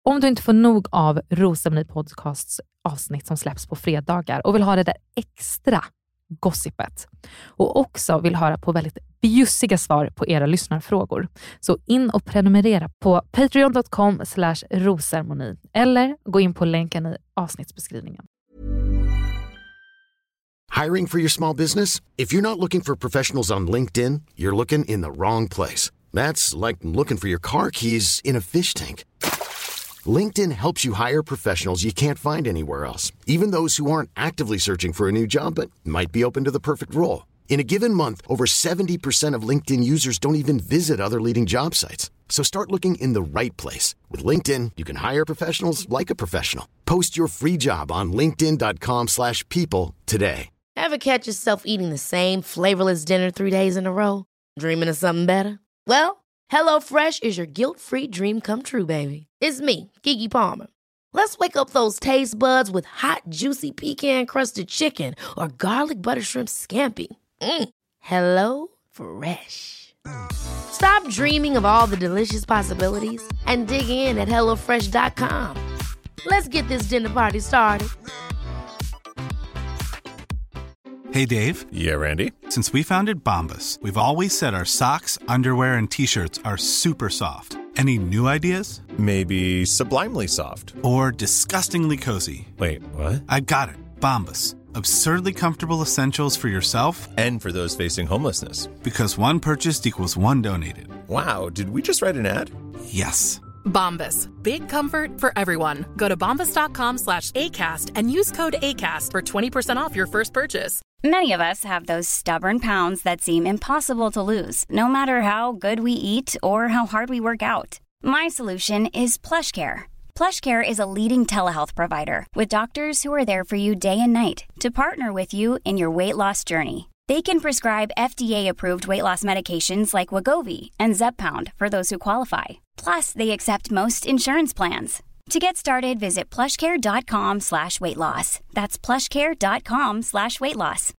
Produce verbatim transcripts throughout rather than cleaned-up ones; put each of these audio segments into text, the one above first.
Om du inte får nog av Rosceremoni Podcasts avsnitt som släpps på fredagar och vill ha det där extra gossipet och också vill höra på väldigt bjussiga svar på era lyssnarfrågor, så in och prenumerera på patreon dot com slash rosceremoni eller gå in på länken i avsnittsbeskrivningen. Hiring for your small business? If you're not looking for professionals on LinkedIn, you're looking in the wrong place. That's like looking for your car keys in a fish tank. LinkedIn helps you hire professionals you can't find anywhere else, even those who aren't actively searching for a new job but might be open to the perfect role. In a given month, over seventy percent of LinkedIn users don't even visit other leading job sites. So start looking in the right place. With LinkedIn, you can hire professionals like a professional. Post your free job on linkedin dot com slash people today. Ever catch yourself eating the same flavorless dinner three days in a row? Dreaming of something better? Well, HelloFresh is your guilt-free dream come true, baby. It's me, Keke Palmer. Let's wake up those taste buds with hot, juicy pecan-crusted chicken or garlic butter shrimp scampi. Mm. Hello Fresh. Stop dreaming of all the delicious possibilities and dig in at hello fresh dot com. Let's get this dinner party started. Hey, Dave. Yeah, Randy. Since we founded Bombas, we've always said our socks, underwear, and T-shirts are super soft. Any new ideas? Maybe sublimely soft. Or disgustingly cozy. Wait, what? I got it. Bombas. Absurdly comfortable essentials for yourself and for those facing homelessness. Because one purchased equals one donated. Wow, did we just write an ad? Yes. Bombas. Big comfort for everyone. Go to bombas dot com slash ACAST and use code ACAST for twenty percent off your first purchase. Many of us have those stubborn pounds that seem impossible to lose, no matter how good we eat or how hard we work out. My solution is PlushCare. PlushCare is a leading telehealth provider with doctors who are there for you day and night to partner with you in your weight loss journey. They can prescribe F D A-approved weight loss medications like Wegovy and Zepbound for those who qualify. Plus, they accept most insurance plans. To get started, visit plushcare.com slash weight loss. That's plushcare.com slash weight loss.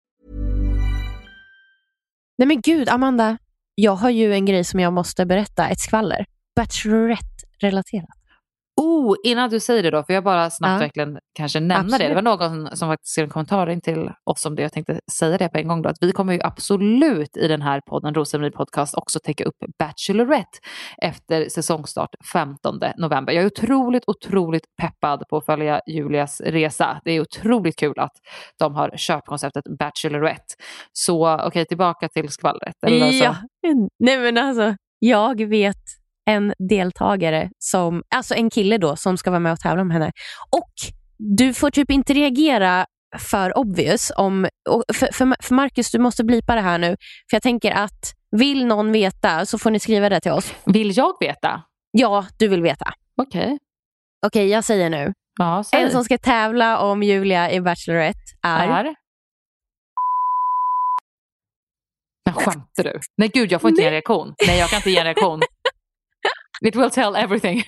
Nej men gud, Amanda. Jag har ju en grej som jag måste berätta. Ett skvaller. Bachelorette-relaterat. Oh, innan du säger det då, för jag bara snabbt Ja. verkligen kanske nämna Absolut. det. Det var någon som faktiskt skrev en kommentar in till oss om det. Jag tänkte säga det på en gång då, att vi kommer ju absolut i den här podden, Rosceremoni Podcast, också täcka upp Bachelorette efter säsongstart femtonde november. Jag är otroligt, otroligt peppad på att följa Julias resa. Det är otroligt kul att de har köpt konceptet Bachelorette. Så okej, okay, tillbaka till skvallret. Eller Ja, så. nej men alltså, jag vet en deltagare som, alltså en kille då som ska vara med och tävla om henne. Och du får typ inte reagera för obvious om, och för, för, för Marcus, du måste blipa det här nu. För jag tänker att vill någon veta så får ni skriva det till oss. Vill jag veta? Ja, du vill veta. Okej. Okay. Okej, okay, jag säger nu. Ja, säg. En som ska tävla om Julia i Bachelorette är... är... Men skämtar du? Nej gud, jag får inte ge en reaktion. Nej, jag kan inte ge en reaktion. It will tell everything.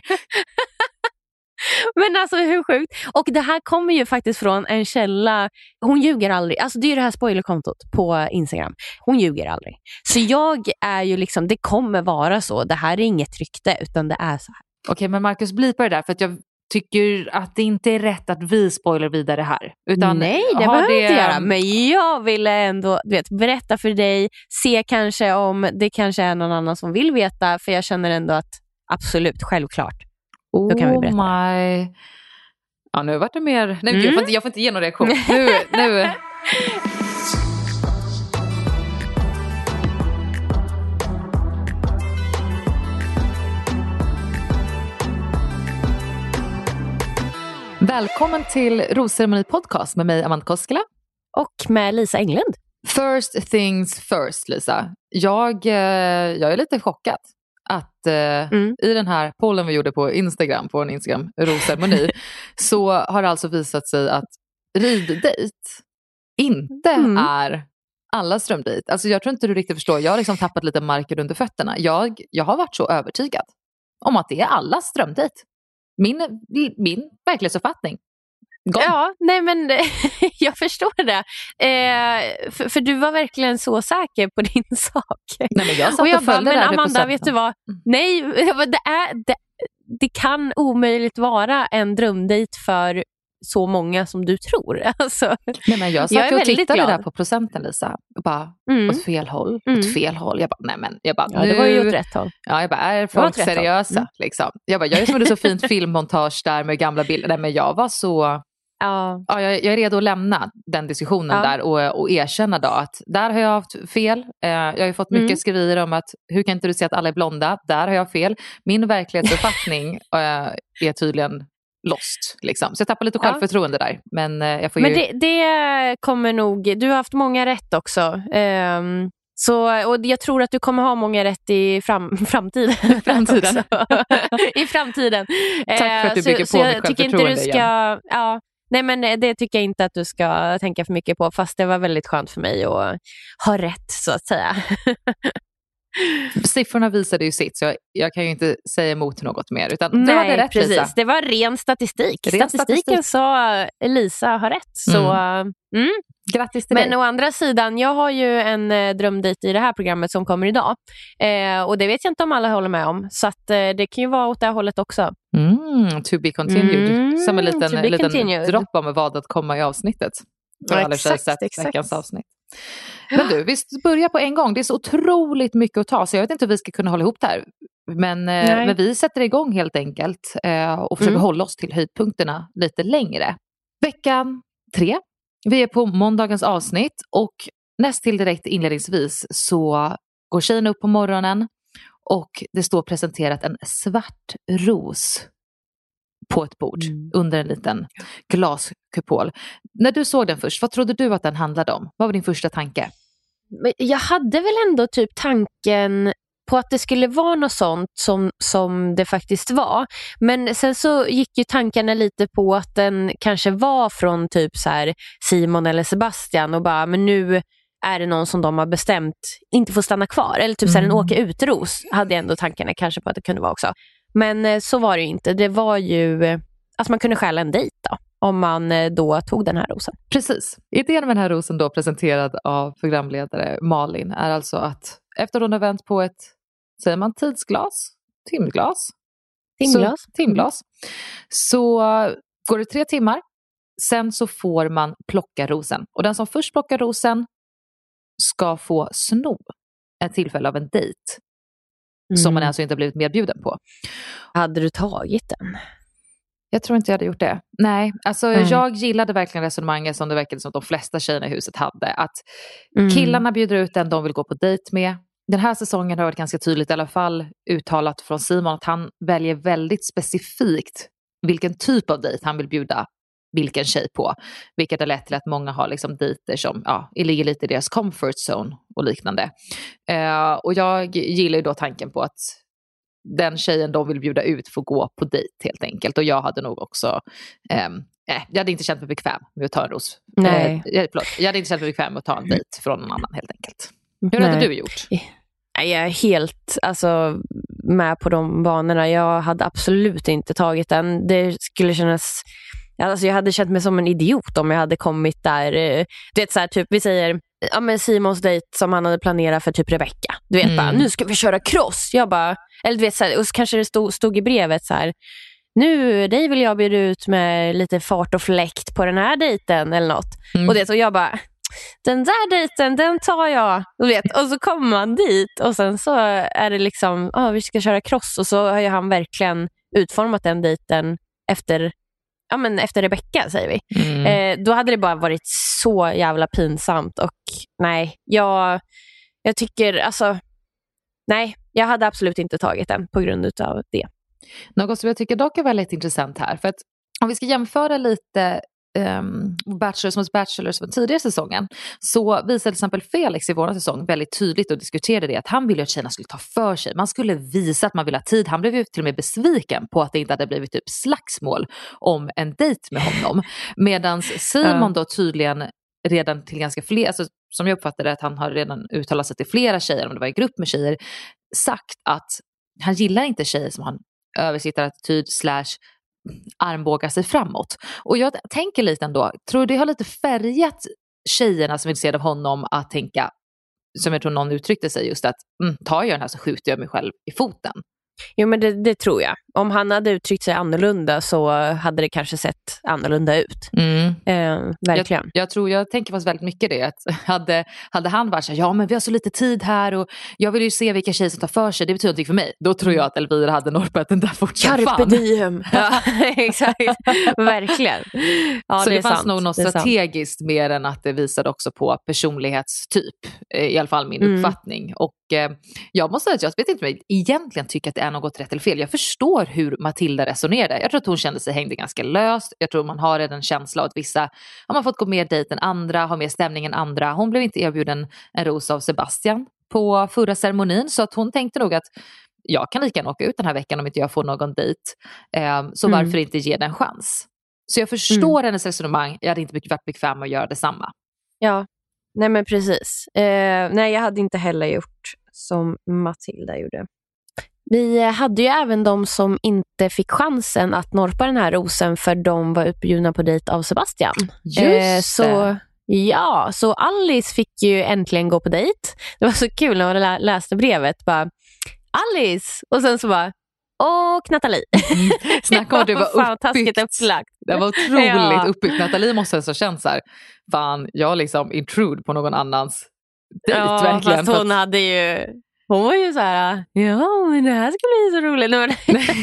Men alltså hur sjukt. Och det här kommer ju faktiskt från en källa. Hon ljuger aldrig. Alltså det är ju det här spoilerkontot på Instagram. Hon ljuger aldrig. Så jag är ju liksom, det kommer vara så. Det här är inget rykte utan det är så här. Okej, okay, men Marcus, blipa det där, för att jag tycker att det inte är rätt att vi spoiler vidare här. Utan nej, det behöver det... inte göra. Men jag ville ändå, du vet, berätta för dig. Se kanske om det kanske är någon annan som vill veta. För jag känner ändå att absolut, självklart. Då kan vi berätta. Oh my... Ja, nu vart det mer... Nej, mm. jag, får inte, jag får inte ge någon reaktion. Nu... nu... Välkommen till Rosceremoni Podcast med mig, Amanda Koskela. Och med Lisa Englund. First things first, Lisa. Jag, jag är lite chockad att eh, mm. i den här pollen vi gjorde på Instagram, på en Instagram, Rosceremoni, så har det alltså visat sig att riddejt inte mm. är allas drömdejt. Alltså jag tror inte du riktigt förstår. Jag har liksom tappat lite marken under fötterna. Jag, jag har varit så övertygad om att det är allas drömdejt. Min, min verklighetsuppfattning. Gone. Ja, nej men jag förstår det. Eh, för, för du var verkligen så säker på din sak. Nej, men jag satt och jag och följde bara, men där Amanda, vet du vad? Nej, det är, det, det kan omöjligt vara en drömdejt för så många som du tror. Alltså, nej, men jag satt jag är och tittade glad. där på procenten, Lisa. Och bara, mm. åt fel håll, mm. åt fel håll. Jag bara, nej men, jag bara, ja, nu... det var ju åt rätt håll. Ja, jag bara, är folk seriösa? Mm. Liksom. Jag bara, jag gjorde så fint filmmontage där med gamla bilder. Nej, men jag var så... Ja. Ja, jag, jag är redo att lämna den diskussionen ja. där och, och erkänna då att där har jag haft fel. Eh, jag har ju fått mycket mm. skriverier om att hur kan inte du se att alla är blonda? Där har jag fel. Min verklighetsuppfattning eh, är tydligen lost. Liksom. Så jag tappar lite självförtroende ja. där. Men, eh, jag får ju... Men det, det kommer nog, du har haft många rätt också. Um... Så, och jag tror att du kommer ha många rätt i fram, framtiden. framtiden. I framtiden. Tack för att du så, bygger så på mitt jag tycker inte du ska, ja, nej men det tycker jag inte att du ska tänka för mycket på. Fast det var väldigt skönt för mig att ha rätt, så att säga. Siffrorna visade ju sitt, så jag, jag kan ju inte säga emot något mer. Utan nej, det var det rätt, precis. Lisa. Det var ren statistik. Ren Statistiken statistik. sa Lisa har rätt. Så, mm. Mm. Grattis till Men dig. å andra sidan, jag har ju en eh, drömdejt i det här programmet som kommer idag. Eh, och det vet jag inte om alla håller med om. Så att, eh, det kan ju vara åt det här hållet också. Mm, to be continued. Mm, Som en liten, en liten dropp om vad att komma i avsnittet. För ja, alla exakt, sett exakt. veckans avsnitt. Men du, vi börjar på en gång. Det är så otroligt mycket att ta, så jag vet inte hur vi ska kunna hålla ihop det här. Men, eh, men vi sätter igång helt enkelt eh, och försöker mm. hålla oss till höjdpunkterna lite längre. Veckan tre. Vi är på måndagens avsnitt och näst till direkt inledningsvis så går tjejen upp på morgonen och det står presenterat en svart ros på ett bord mm. under en liten glaskupol. När du såg den först, vad trodde du att den handlade om? Vad var din första tanke? Jag hade väl ändå typ tanken på att det skulle vara något sånt som, som det faktiskt var. Men sen så gick ju tankarna lite på att den kanske var från typ så här Simon eller Sebastian och bara, men nu är det någon som de har bestämt inte får stanna kvar. Eller typ mm. så här en åka utros hade jag ändå tankarna kanske på att det kunde vara också. Men så var det ju inte. Det var ju att man kunde stjäla en dejt då, om man då tog den här rosen. Precis. Idén med den här rosen då, presenterad av programledare Malin, är alltså att efter hon har vänt på ett, säger man tidsglas? Timglas? Timglas. Så, timglas. Så går det tre timmar. Sen så får man plocka rosen. Och den som först plockar rosen ska få sno ett tillfälle av en dejt. Mm. Som man alltså inte blivit medbjuden på. Hade du tagit den? Jag tror inte jag hade gjort det. Nej, alltså mm. jag gillade verkligen resonemanget som det verkade som de flesta tjejerna i huset hade. Att mm. killarna bjuder ut den de vill gå på dejt med. Den här säsongen har varit ganska tydligt, i alla fall uttalat från Simon, att han väljer väldigt specifikt vilken typ av dejt han vill bjuda vilken tjej på. Vilket har lett till att många har liksom dejter som ja, ligger lite i deras comfort zone och liknande. Uh, och jag gillar ju då tanken på att den tjejen de vill bjuda ut får gå på dejt helt enkelt. Och jag hade nog också um, eh, jag hade inte känt mig bekväm med att ta en ros. Nej. Uh, förlåt, jag hade inte känt mig bekväm med att ta en dejt från någon annan helt enkelt. Hur Nej. hade du gjort? Jag är helt alltså, med på de banorna. Jag hade absolut inte tagit den. Det skulle kännas... Alltså, jag hade känt mig som en idiot om jag hade kommit där. Du vet så här, typ, vi säger ja, men Simons dejt som han hade planerat för typ Rebecca. Du vet mm. bara, nu ska vi köra cross. Jag bara, eller du vet så här, och så kanske det stod, stod i brevet så här, nu dig vill jag bjuda ut med lite fart och fläkt på den här dejten eller något. Mm. Och det så jag bara, den där dejten, den tar jag. Du vet, och så kommer man dit och sen så är det liksom, ja oh, vi ska köra cross, och så har ju han verkligen utformat den dejten efter ja men efter Rebecca säger vi. Mm. Eh, då hade det bara varit så jävla pinsamt och nej, jag jag tycker alltså nej, jag hade absolut inte tagit den på grund av det. Något som jag tycker dock är väldigt intressant här, för att om vi ska jämföra lite Um, Bachelors mot Bachelors från tidigare säsongen, så visade till exempel Felix i våran säsong väldigt tydligt och diskuterade det att han ville att tjejerna skulle ta för sig, man skulle visa att man vill ha tid. Han blev ju till och med besviken på att det inte hade blivit typ slagsmål om en dejt med honom, medan Simon då tydligen redan till ganska fler, alltså, som jag uppfattade att han har redan uttalat sig till flera tjejer, om det var en grupp med tjejer, sagt att han gillar inte tjejer som har en översittarattityd slash armbågar sig framåt. Och jag tänker lite ändå, tror du det har lite färgat tjejerna som vill se av honom att tänka, som jag tror någon uttryckte sig just att mm, tar jag den här så skjuter jag mig själv i foten. Jo, men det, det tror jag. Om han hade uttryckt sig annorlunda så hade det kanske sett annorlunda ut. Mm. Eh, verkligen. Jag, jag tror, jag tänker fast väldigt mycket det. Att hade, hade han varit så här, ja men vi har så lite tid här och jag vill ju se vilka tjejer som tar för sig. Det betyder någonting för mig. Då tror jag att Elvira hade norpat den där fortsatt. Carpe diem. Ja, exakt. Verkligen. Ja, så det, det fanns sant. nog något det strategiskt mer än att det visade också på personlighetstyp. I alla fall min Mm. uppfattning. Och eh, jag måste säga att jag vet inte om jag egentligen tycker att det är något rätt eller fel. Jag förstår hur Matilda resonerade. Jag tror att hon kände sig hängde ganska löst. Jag tror man har en känsla av att vissa har man fått gå mer dejt än andra, har mer stämning än andra. Hon blev inte erbjuden en ros av Sebastian på förra ceremonin, så att hon tänkte nog att jag kan lika gärna åka ut den här veckan om inte jag får någon dejt. Eh, så Mm. varför inte ge den en chans? Så jag förstår hennes resonemang. Jag hade inte varit bekväm med att göra detsamma. Ja, nej men precis. Eh, nej, jag hade inte heller gjort som Matilda gjorde. Vi hade ju även de som inte fick chansen att norpa den här rosen för de var utbjudna på dejt av Sebastian. Just så, det. Ja, så Alice fick ju äntligen gå på dejt. Det var så kul när jag lä- läste brevet. Bara, Alice! Och sen så bara, och Nathalie. Mm. Snacka om att det var Fan, taskigt uppbyggt. upplagt. Det var otroligt Ja. uppbyggt. Nathalie måste ha så känt så här, fan, jag liksom intrude på någon annans dejt, Ja, verkligen. fast För hon att- hade ju... Hon var ju så här, ja men det här ska bli så roligt. Nej,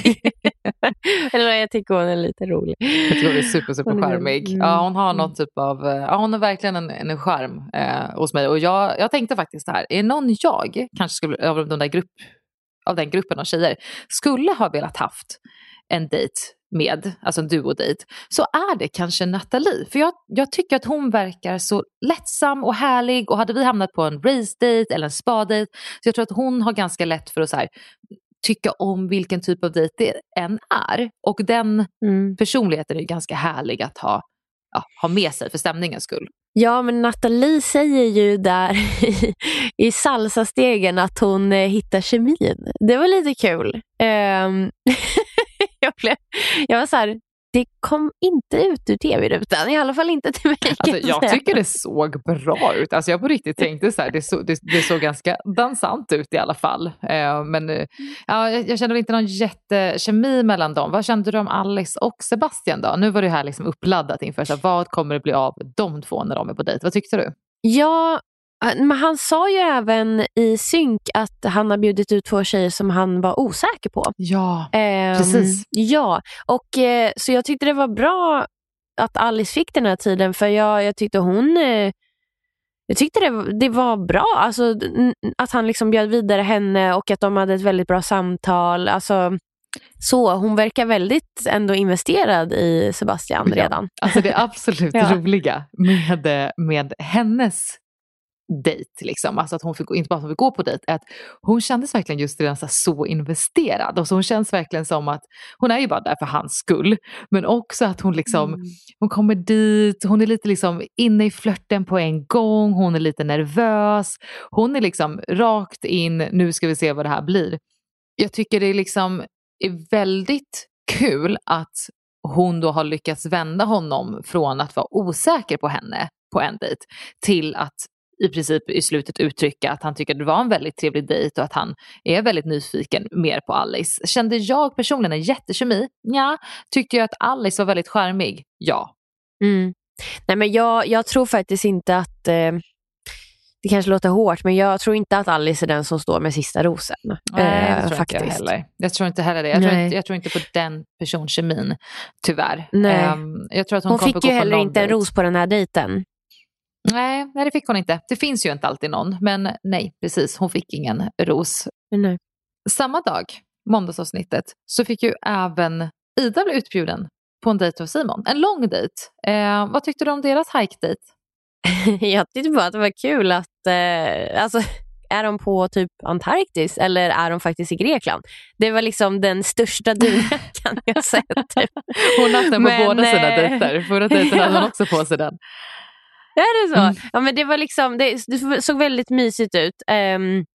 men... Eller jag tycker hon är lite rolig. Jag tror hon är super, super Hon är- charmig. mm. Ja, hon har någon typ av, ja hon är verkligen en, en charm eh, hos mig. Och jag, jag tänkte faktiskt det här, är någon jag, kanske skulle, av, de där grupp, av den gruppen av tjejer, skulle ha velat haft en dejt med, alltså en duodejt, så är det kanske Nathalie. För jag, jag tycker att hon verkar så lättsam och härlig, och hade vi hamnat på en race-date eller en spa-date, så jag tror att hon har ganska lätt för att så här, tycka om vilken typ av dejt det än är. Och den Mm. personligheten är ganska härlig att ha, ja, ha med sig för stämningens skull. Ja, men Nathalie säger ju där i, i salsa-stegen att hon eh, hittar kemin. Det var lite kul. Um, jag, blev, jag var så här, det kom inte ut ur tv-rutan. I alla fall inte till mig. Alltså, jag tycker det såg bra ut. Alltså, jag på riktigt tänkte så här, det, så, det, det såg ganska dansant ut i alla fall. Eh, men eh, ja, jag, jag kände väl inte någon jättekemi mellan dem. Vad kände du om Alice och Sebastian då? Nu var det här liksom uppladdat inför så här, vad kommer det bli av de två när de är på dejt? Vad tyckte du? Ja, men han sa ju även i synk att han har bjudit ut två tjejer som han var osäker på. Ja, Ehm, precis. Ja, och eh, så jag tyckte det var bra att Alice fick den här tiden, för jag, jag tyckte hon eh, jag tyckte det, det var bra, alltså, n- att han liksom bjöd vidare henne och att de hade ett väldigt bra samtal. Alltså, så hon verkar väldigt ändå investerad i Sebastian redan. Ja, alltså det absolut Ja. roliga med, med hennes dejt, liksom. Alltså att hon fick, inte bara att hon fick gå på dejt, är att hon kändes verkligen just redan så, så investerad, och så hon känns verkligen som att hon är ju bara där för hans skull, men också att hon liksom Mm. hon kommer dit, hon är lite liksom inne i flirten på en gång, hon är lite nervös, hon är liksom rakt in, nu ska vi se vad det här blir. Jag tycker det liksom är väldigt kul att hon då har lyckats vända honom från att vara osäker på henne på en dejt till att i princip i slutet uttrycka att han tycker att det var en väldigt trevlig dejt och att han är väldigt nyfiken mer på Alice. Kände jag personligen en jättekemi? Ja. Tyckte jag att Alice var väldigt charmig? Ja. Mm. Nej, men jag, jag tror faktiskt inte att eh, det kanske låter hårt, men jag tror inte att Alice är den som står med sista rosen. Nej, eh, det tror faktiskt. inte jag heller. Jag tror inte heller det. Jag tror Nej. inte, jag tror inte på den personkemin, tyvärr. Nej. Um, jag tror att hon Hon kommer fick gå ju på heller någon inte en dejt. ros på den här dejten. Nej, nej, det fick hon inte. Det finns ju inte alltid någon. Men nej, precis. Hon fick ingen ros. Nej. Samma dag, måndagsavsnittet, så fick ju även Ida bli utbjuden på en dejt av Simon. En lång dejt. Eh, vad tyckte du om deras hike-dejt? Jag tyckte bara att det var kul att eh, alltså, är de på typ Antarktis eller är de faktiskt i Grekland? Det var liksom den största dunjackan jag sett. Typ. Hon hade den på Men, båda sina eh, dejter. Förra dejten hade hon också på sig den. Är det så? Mm. Ja, men det var liksom, det, det såg väldigt mysigt ut. Um,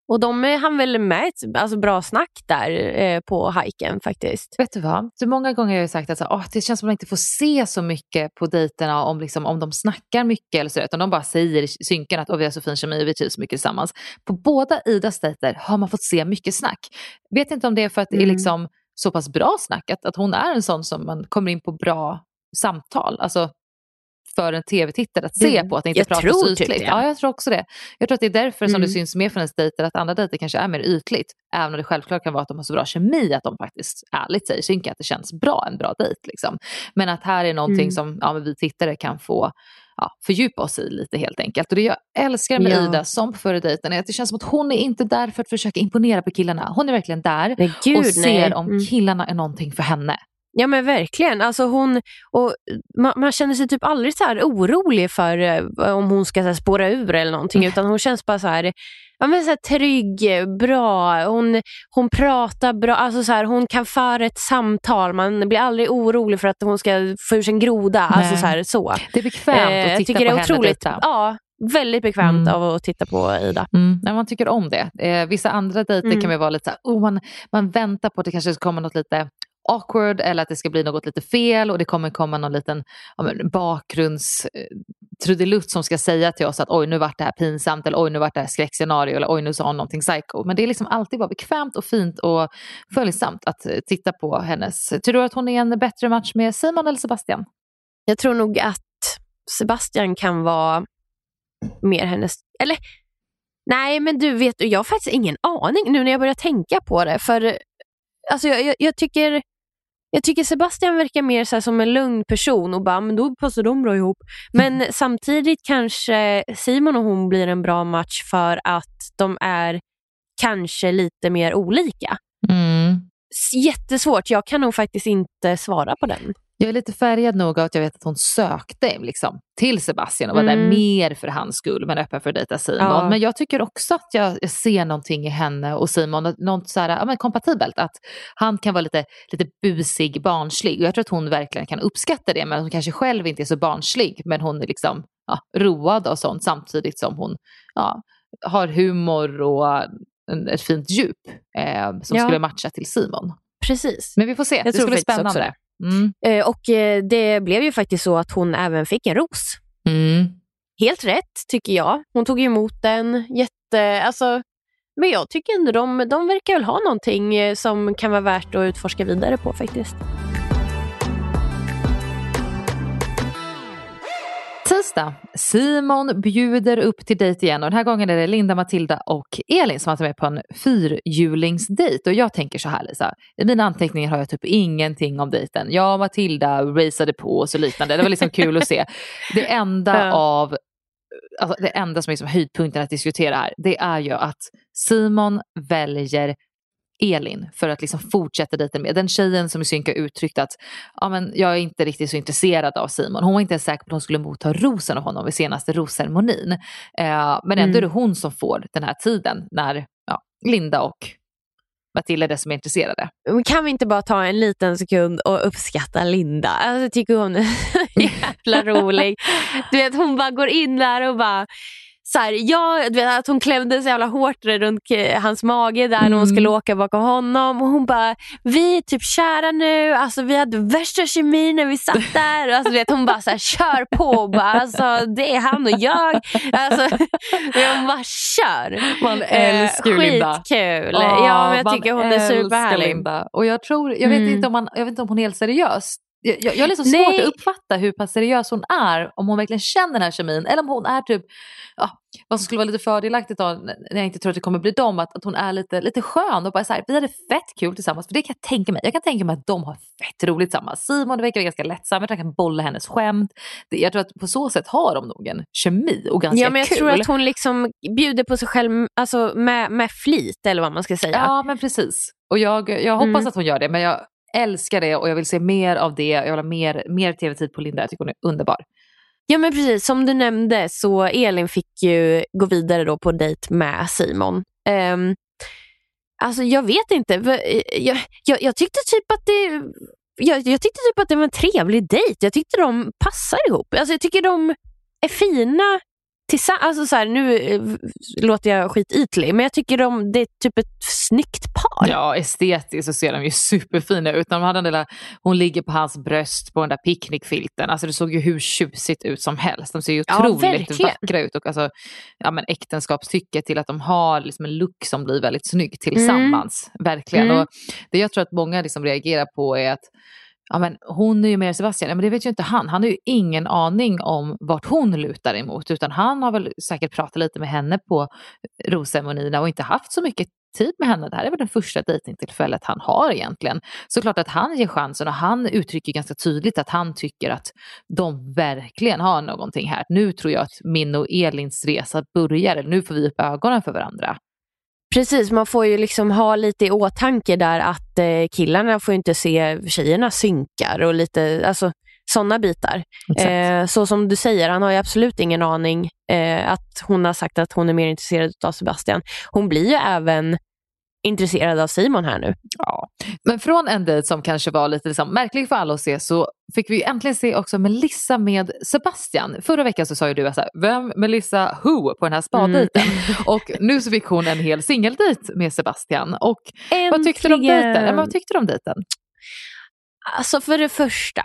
Och de hann väl med ett alltså, bra snack där eh, på hajken faktiskt. Vet du vad? Så många gånger har jag sagt att så, åh, det känns som att man inte får se så mycket på dejterna om, liksom, om de snackar mycket eller så. Utan de bara säger i synken att åh, vi har så fin kemi och vi trivs mycket tillsammans. På båda Idas dejter har man fått se mycket snack. Vet inte om det är för att mm. det är liksom så pass bra snack. Att, att hon är en sån som man kommer in på bra samtal. Alltså för en tv-tittare att se på att det inte pratas så ytligt. Typ, ja. ja, jag tror också det. Jag tror att det är därför mm. som det syns mer från ens dejter att andra dejter kanske är mer ytligt. Även om det självklart kan vara att de har så bra kemi att de faktiskt ärligt säger synka att det känns bra, en bra dejt liksom. Men att här är någonting mm. som ja, men vi tittare kan få ja, fördjupa oss i lite helt enkelt. Och det jag älskar med ja. Ida som på förra dejten är att det känns som att hon är inte där för att försöka imponera på killarna. Hon är verkligen där nej, gud, och ser nej. om mm. killarna är någonting för henne. Ja men verkligen, alltså hon och man, man känner sig typ aldrig så här orolig för eh, om hon ska så här, spåra ur eller någonting, utan hon känns bara så här, ja, men så här trygg, bra, hon, hon pratar bra, alltså så här, hon kan föra ett samtal, man blir aldrig orolig för att hon ska få ur sin groda, nej. alltså så här, så. Det är bekvämt eh, att titta på det är henne otroligt, dejta. Ja, väldigt bekvämt mm. av att titta på Ida. Mm. Ja, man tycker om det. Eh, vissa andra dejter mm. kan man vara lite så här, oh, man, man väntar på att det kanske ska komma något lite awkward eller att det ska bli något lite fel och det kommer komma någon liten ja, men, bakgrunds eh, trudelutt som ska säga till oss att oj nu vart det här pinsamt eller oj nu vart det här skräckscenario eller oj nu sa hon någonting psycho. Men det är liksom alltid bara bekvämt och fint och följsamt att eh, titta på hennes. Tror du att hon är en bättre match med Simon eller Sebastian? Jag tror nog att Sebastian kan vara mer hennes, eller nej men du vet, jag har faktiskt ingen aning nu när jag börjar tänka på det, för alltså jag, jag, jag tycker jag tycker Sebastian verkar mer så här som en lugn person och bara, men då passar de bra ihop. Men mm. samtidigt kanske Simon och hon blir en bra match för att de är kanske lite mer olika. Mm. Jättesvårt, jag kan nog faktiskt inte svara på den. Jag är lite färgad nog att jag vet att hon sökte liksom, till Sebastian och var mm. där mer för hans skull men öppen för att dejta Simon. Ja. Men jag tycker också att jag, jag ser någonting i henne och Simon, något så här, ja, men kompatibelt. Att han kan vara lite, lite busig, barnslig. Och jag tror att hon verkligen kan uppskatta det, men hon kanske själv inte är så barnslig. Men hon är liksom ja, road och sånt samtidigt som hon ja, har humor och en, ett fint djup eh, som ja. skulle matcha till Simon. Precis. Men vi får se, jag det ska bli spännande. Mm. Eh, och eh, det blev ju faktiskt så att hon även fick en ros. Mm. Helt rätt tycker jag. Hon tog emot den jätte, alltså, men jag tycker ändå de, de verkar väl ha någonting eh, som kan vara värt att utforska vidare på faktiskt. Tisdag. Simon bjuder upp till dejt igen och den här gången är det Linda, Matilda och Elin som har tagit med på en fyrhjulingsdejt. Och jag tänker så här, Lisa, i mina anteckningar har jag typ ingenting om dejten. Jag och Matilda raceade på och så liknande. Det var liksom kul att se. Det enda ja. av alltså det enda som är liksom höjdpunkten att diskutera här, det är ju att Simon väljer Elin för att liksom fortsätta dejten med den tjejen som i synka uttryckt att ja, men jag är inte riktigt så intresserad av Simon. Hon var inte säker på att hon skulle motta rosen av honom vid senaste rosceremonin. Eh, men ändå mm. är det hon som får den här tiden när ja, Linda och Matilda är det som är intresserade. Kan vi inte bara ta en liten sekund och uppskatta Linda? Alltså, jag tycker hon är jävla rolig. Du vet, hon bara går in där och bara så här, ja, du vet att hon klämde så jävla hårt runt hans mage där mm. när hon skulle åka bakom honom och hon bara, vi är typ kära nu, alltså vi hade värsta kemi när vi satt där och alltså, du vet, hon bara så här, kör på bara, alltså det är han och jag alltså, hon bara kör man älskar eh, Linda skitkul, oh, ja men jag tycker hon är superhärlig Linda. Och jag tror, jag vet, mm. inte om man, jag vet inte om hon är helt seriös. Jag, jag, jag är liksom svårt Nej. att uppfatta hur pass seriös hon är, om hon verkligen känner den här kemin eller om hon är typ ja, vad som skulle vara lite fördelaktigt då, när jag inte tror att det kommer bli dem, att, att hon är lite, lite skön och bara så här, vi hade fett kul tillsammans, för det kan jag tänka mig, jag kan tänka mig att de har fett roligt tillsammans. Simon, det verkar ganska lättsamt, jag kan bolla hennes skämt, det, jag tror att på så sätt har de nog en kemi och ganska kul. Ja men jag kul. tror att hon liksom bjuder på sig själv alltså med, med flit eller vad man ska säga. Ja men precis, och jag, jag hoppas mm. att hon gör det, men jag älskar det och jag vill se mer av det. Jag vill ha mer, mer tv-tid på Linda. Jag tycker hon är underbar. Ja men precis, som du nämnde så Elin fick ju gå vidare då på dejt med Simon. Um, alltså jag vet inte. Jag, jag, jag tyckte typ att det jag, jag tyckte typ att det var en trevlig dejt. Jag tyckte de passar ihop. Alltså jag tycker de är fina tillsamm- alltså så här, nu eh, låter jag skitytlig, men jag tycker de, det är typ ett snyggt par. Ja, estetiskt så ser de ju superfina ut. De hade en del, hon ligger på hans bröst på den där picknickfilten. Alltså det såg ju hur tjusigt ut som helst. De ser ju otroligt ja, vackra ut. Och alltså, ja, men äktenskapstycke till att de har liksom en look som blir väldigt snygg tillsammans. Mm. Verkligen. Mm. Och det jag tror att många liksom reagerar på är att ja, men hon är ju mer Sebastian, ja, men det vet ju inte han. Han har ju ingen aning om vart hon lutar emot. Utan han har väl säkert pratat lite med henne på rosceremonierna och inte haft så mycket tid med henne. Det här är väl den första dejtingtillfället han har egentligen. Så klart att han ger chansen och han uttrycker ganska tydligt att han tycker att de verkligen har någonting här. Nu tror jag att min och Elins resa börjar, eller nu får vi upp ögonen för varandra. Precis, man får ju liksom ha lite i åtanke där att eh, killarna får inte se tjejerna synkar och lite, alltså sådana bitar. Eh, så som du säger, han har ju absolut ingen aning eh, att hon har sagt att hon är mer intresserad av Sebastian. Hon blir ju även intresserad av Simon här nu. Ja, men från en dejt som kanske var lite liksom märklig för alla att se, så fick vi äntligen se också Melissa med Sebastian. Förra veckan så sa ju du så här, vem Melissa who på den här spadejten. Mm. Och nu så fick hon en hel singeldejt med Sebastian. Och äntligen. Vad tyckte du om dejten? Ja, vad tyckte du om dejten? Alltså för det första,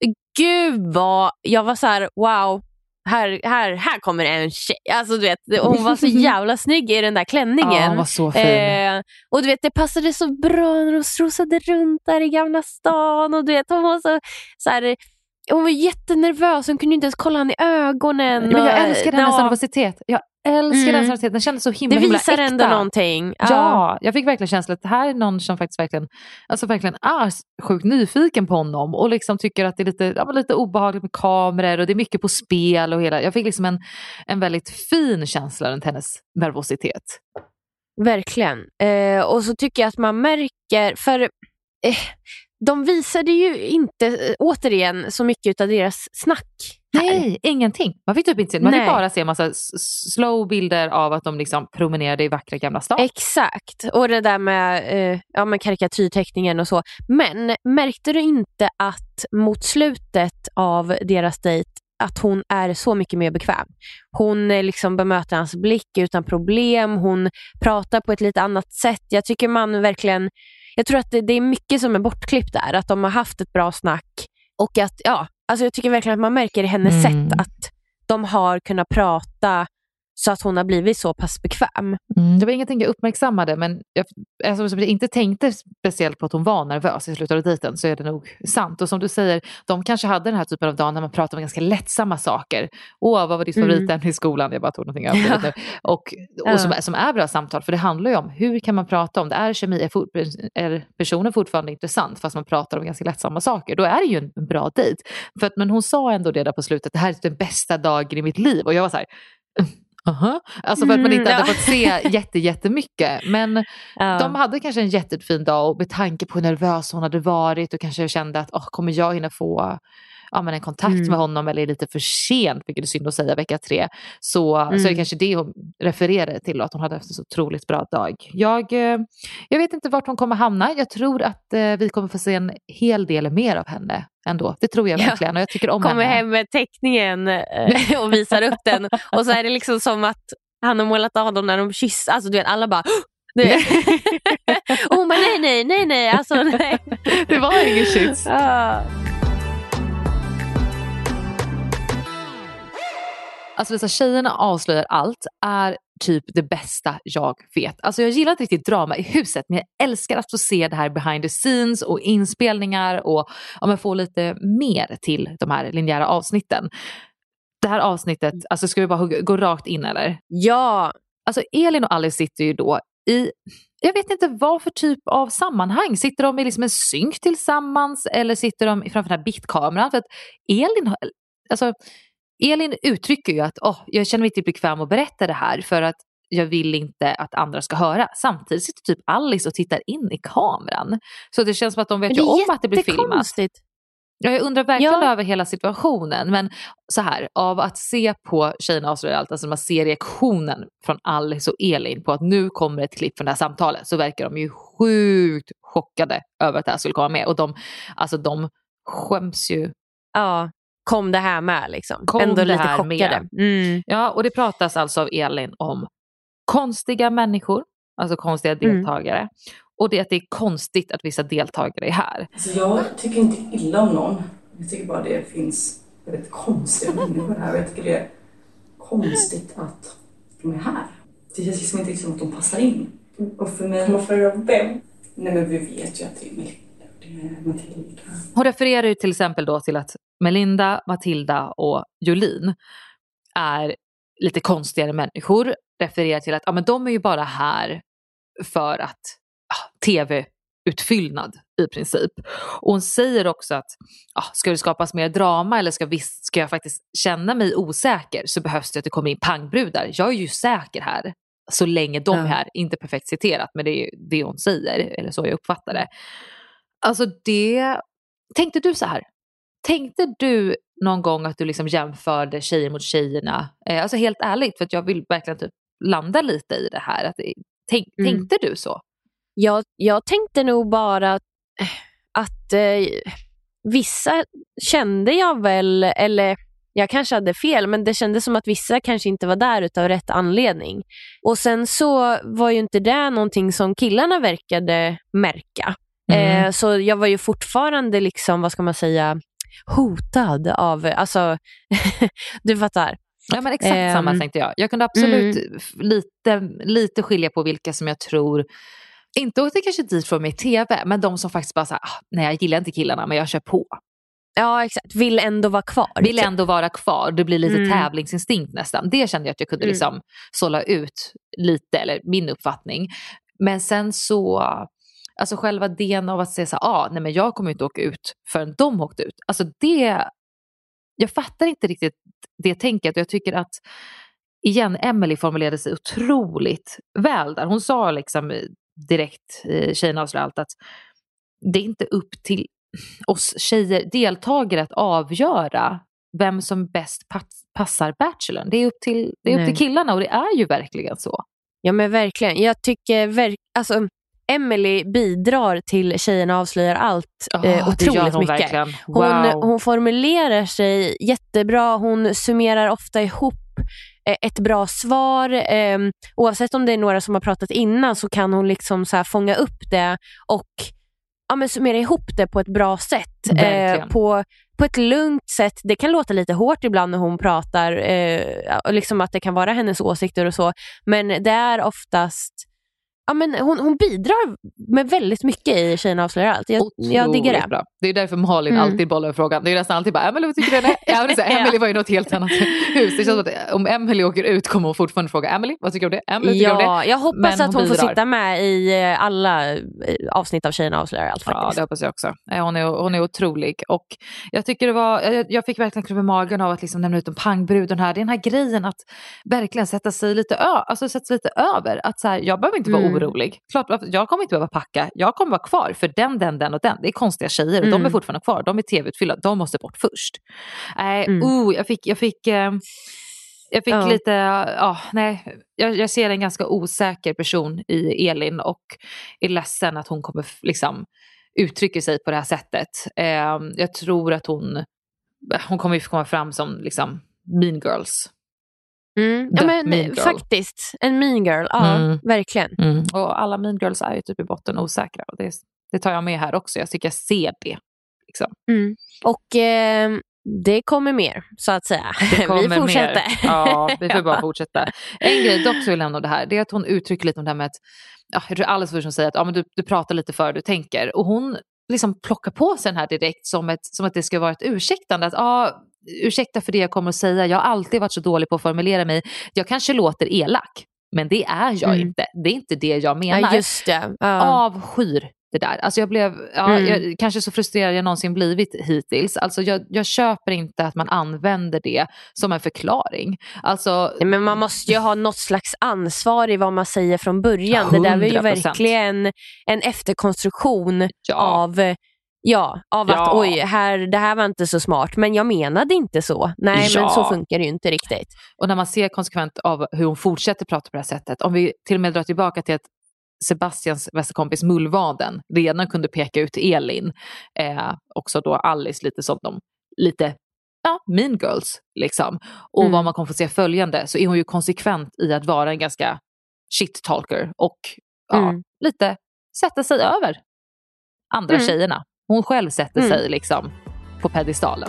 gud vad jag var så här, wow. Här, här, här kommer en tjej. Alltså, du vet, hon var så jävla snygg i den där klänningen. Ja, hon var så fin. Eh, och du vet, det passade så bra när de strosade runt där i Gamla stan. Och du vet, hon var så, så här, hon var jättenervös. Hon kunde inte ens kolla henne i ögonen. Men jag älskar hennes nervositet. Jag älskar mm. hennes nervositet. Den kändes så himla, himla äkta. Det visar ändå någonting. Ja, ja, jag fick verkligen känslan att det här är någon som faktiskt verkligen, alltså verkligen är sjukt nyfiken på honom. Och liksom tycker att det är lite, ja, lite obehagligt med kameror. Och det är mycket på spel och hela. Jag fick liksom en, en väldigt fin känsla runt hennes nervositet. Verkligen. Eh, och så tycker jag att man märker, för eh, de visade ju inte eh, återigen så mycket av deras snack. Nej, här. Ingenting. Man fick typ inte se. Man fick bara se en massa slow bilder av att de liksom promenerade i vackra Gamla stan. Exakt. Och det där med, eh, ja, med karikatyrteckningen och så. Men märkte du inte att mot slutet av deras dejt att hon är så mycket mer bekväm? Hon liksom bemöter hans blick utan problem. Hon pratar på ett lite annat sätt. Jag tycker man verkligen, jag tror att det, det är mycket som är bortklippt där. Att de har haft ett bra snack. Och att, ja, alltså jag tycker verkligen att man märker i hennes mm. sätt att de har kunnat prata så att hon har blivit så pass bekväm. Mm, det var ingenting jag uppmärksammade, men jag, alltså, som jag inte tänkte speciellt på att hon var nervös i slutet av dejten, så är det nog sant. Och som du säger, de kanske hade den här typen av dag när man pratar om ganska lättsamma saker. Åh, vad var ditt favoritämne mm. i skolan? Jag bara tog någonting av det. Ja. Och, och ja. som, som är bra samtal, för det handlar ju om hur kan man prata om det. Är kemi, är, for, är personen fortfarande intressant fast man pratar om ganska lättsamma saker? Då är det ju en bra dejt. För att, men hon sa ändå det där på slutet, det här är den bästa dagen i mitt liv. Och jag var så här... Uh-huh. Alltså för att man inte hade fått se jätte, jättemycket. Men uh. de hade kanske en jättefin dag, och med tanke på hur nervös hon hade varit och kanske kände att oh, kommer jag hinna få ja, men en kontakt mm. med honom, eller lite för sent, vilket är synd att säga, vecka tre, så, mm. så är det kanske det hon refererade till, att hon hade haft en så otroligt bra dag. Jag, jag vet inte vart hon kommer hamna. Jag tror att vi kommer få se en hel del mer av henne ändå. Det tror jag verkligen, och jag tycker om kommer henne. Kommer hem med teckningen och visar upp den, och så är det liksom som att han har målat av dem när de kysser. Alltså du vet, alla bara och hon bara nej, nej, nej, nej alltså, nej. Det var ingen kyss. uh. Alltså dessa tjejerna avslöjar allt är typ det bästa jag vet. Alltså jag gillar inte riktigt drama i huset, men jag älskar att få se det här behind the scenes och inspelningar och ja, men få lite mer till de här linjära avsnitten. Det här avsnittet, alltså ska vi bara gå rakt in eller? Ja. Alltså Elin och Alice sitter ju då i, jag vet inte vad för typ av sammanhang. Sitter de i liksom en synk tillsammans, eller sitter de framför den här bitkameran? För att Elin har, alltså Elin uttrycker ju att oh, jag känner mig inte bekväm att berätta det här för att jag vill inte att andra ska höra. Samtidigt sitter typ Alice och tittar in i kameran. Så det känns som att de vet ju om att det blir filmat. Ja, jag undrar verkligen ja. över hela situationen. Men så här, av att se på tjejerna avslöjar allt, alltså man ser reaktionen från Alice och Elin på att nu kommer ett klipp från det här samtalet, så verkar de ju sjukt chockade över att det här skulle komma med. Och de, alltså de skäms ju. Ja. kom det här med liksom. Kom Ändå det lite här chockade. Mm. Ja, och det pratas alltså av Elin om konstiga människor, alltså konstiga deltagare. Mm. Och det att det är konstigt att vissa deltagare är här. Alltså jag tycker inte illa om någon. Jag tycker bara det finns väldigt konstiga människor här. Och jag tycker det är konstigt att de är här. Det känns liksom inte som att de passar in. Och för mig, man får göra vem? Nej, men vi vet ju att det är Melinda. Det är Matilda. Hon refererar ju till exempel då till att Melinda, Matilda och Jolin är lite konstigare människor. Refererar till att ja, men de är ju bara här för att ja, tv-utfyllnad i princip. Och hon säger också att ja, ska det skapas mer drama eller ska, visst, ska jag faktiskt känna mig osäker så behövs det att det kommer in pangbrudar. Jag är ju säker här så länge de är här, inte perfekt citerat men det är det hon säger eller så jag uppfattar det. Alltså det, tänkte du så här? Tänkte du någon gång att du liksom jämförde tjejer mot tjejerna? Eh, alltså helt ärligt, för att jag vill verkligen typ landa lite i det här. Att, tänk, mm. Tänkte du så? Jag, jag tänkte nog bara att, att eh, vissa kände jag väl, eller jag kanske hade fel, men det kändes som att vissa kanske inte var där utav rätt anledning. Och sen så var ju inte det någonting som killarna verkade märka. Mm. Eh, så jag var ju fortfarande liksom, vad ska man säga, hotad av, alltså du fattar. Ja men exakt um, samma tänkte jag. Jag kunde absolut mm. lite, lite skilja på vilka som jag tror inte åkte kanske dit från mig i tv, men de som faktiskt bara såhär, ah, nej jag gillar inte killarna men jag kör på. Ja exakt, vill ändå vara kvar. Vill ändå vara kvar, det blir lite mm. tävlingsinstinkt nästan. Det kände jag att jag kunde mm. liksom sålla ut lite, eller min uppfattning. Men sen så alltså själva den av att säga så ah, nej men jag kommer inte åka ut förrän de åkte ut. Alltså det, jag fattar inte riktigt det tänket och jag tycker att igen, Emily formulerade sig otroligt väl där. Hon sa liksom direkt i Tjejerna avslöjar allt att det är inte upp till oss tjejer, deltagare att avgöra vem som bäst passar Bachelorn. Det är upp till, det är upp till killarna och det är ju verkligen så. Ja men verkligen, jag tycker verk- alltså Emily bidrar till Tjejerna avslöjar allt oh, eh, otroligt hon mycket. Wow. Hon, hon formulerar sig jättebra, hon summerar ofta ihop eh, ett bra svar. Eh, oavsett om det är några som har pratat innan så kan hon liksom så här fånga upp det och ja, men summera ihop det på ett bra sätt. Eh, på, på ett lugnt sätt. Det kan låta lite hårt ibland när hon pratar. Eh, liksom att det kan vara hennes åsikter och så. Men det är oftast ja, men hon, hon bidrar med väldigt mycket i Tjejerna avslöjar allt. Jag, jag digger det. Bra. Det är därför Malin mm. alltid bollar frågan. Det är nästan alltid bara, Emily, vad tycker du? Ja, det är Emily var ju något helt annat hus. Det känns som att om Emily åker ut kommer hon fortfarande fråga Emily, vad tycker du om det? Emily, tycker ja, om det? Jag hoppas men att hon, hon får sitta med i alla avsnitt av Tjejerna avslöjar allt faktiskt. Ja, det hoppas jag också. Hon är, hon är otrolig. Och jag tycker det var, jag, jag fick verkligen klubba i magen av att liksom nämna ut om pangbruden här. Det är den här grejen att verkligen sätta sig lite, ö, alltså sätta sig lite över. Att så här, jag behöver inte vara mm. orolig. Klart, jag kommer inte behöva packa. Jag kommer vara kvar för den, den, den och den. Det är konstiga tjejer och mm. de är fortfarande kvar. De är tv-utfyllda. De måste bort först. Äh, mm. oh, jag fick, jag fick, eh, jag fick ja. lite, ja, uh, nej. Jag, jag ser en ganska osäker person i Elin och är ledsen att hon kommer liksom uttrycka sig på det här sättet. Eh, jag tror att hon, hon kommer ju komma fram som liksom mean girls. Mm. Ja, men faktiskt en mean girl, ja mm. verkligen mm. och alla mean girls är ju typ i botten osäkra och det, det tar jag med här också, jag tycker jag ser det liksom. mm. och eh, det kommer mer så att säga. Vi fortsätter mer. Ja, vi får bara fortsätta. En grej dock så vill jag nämna det här, det är att hon uttrycker lite om det här med att ja, jag tror alldeles för som säger att ja, men du, du pratar lite för du tänker och hon liksom plockar på sig den här direkt som, ett, som att det ska vara ett ursäktande att ja, ursäkta för det jag kommer att säga, jag har alltid varit så dålig på att formulera mig, jag kanske låter elak men det är jag mm. inte, det är inte det jag menar. Ja, just det. Ja. Avskyr det där, alltså jag blev ja, mm. jag, kanske så frustrerad jag någonsin blivit hittills, alltså jag, jag köper inte att man använder det som en förklaring, alltså ja, men man måste ju ha något slags ansvar i vad man säger från början, det där var ju verkligen en efterkonstruktion ja. av Ja, av att ja. oj, här, det här var inte så smart. Men jag menade inte så. Nej, ja. men så funkar det ju inte riktigt. Och när man ser konsekvent av hur hon fortsätter prata på det här sättet. Om vi till och med drar tillbaka till att Sebastians bästa kompis Mullvaden redan kunde peka ut Elin. Eh, också då Alice lite som de lite ja, Mean Girls liksom. Och mm. vad man kommer få se följande, så är hon ju konsekvent i att vara en ganska shit-talker och ja, mm. lite sätta sig över andra mm. tjejerna. Hon själv sätter mm. sig liksom på pedestalen.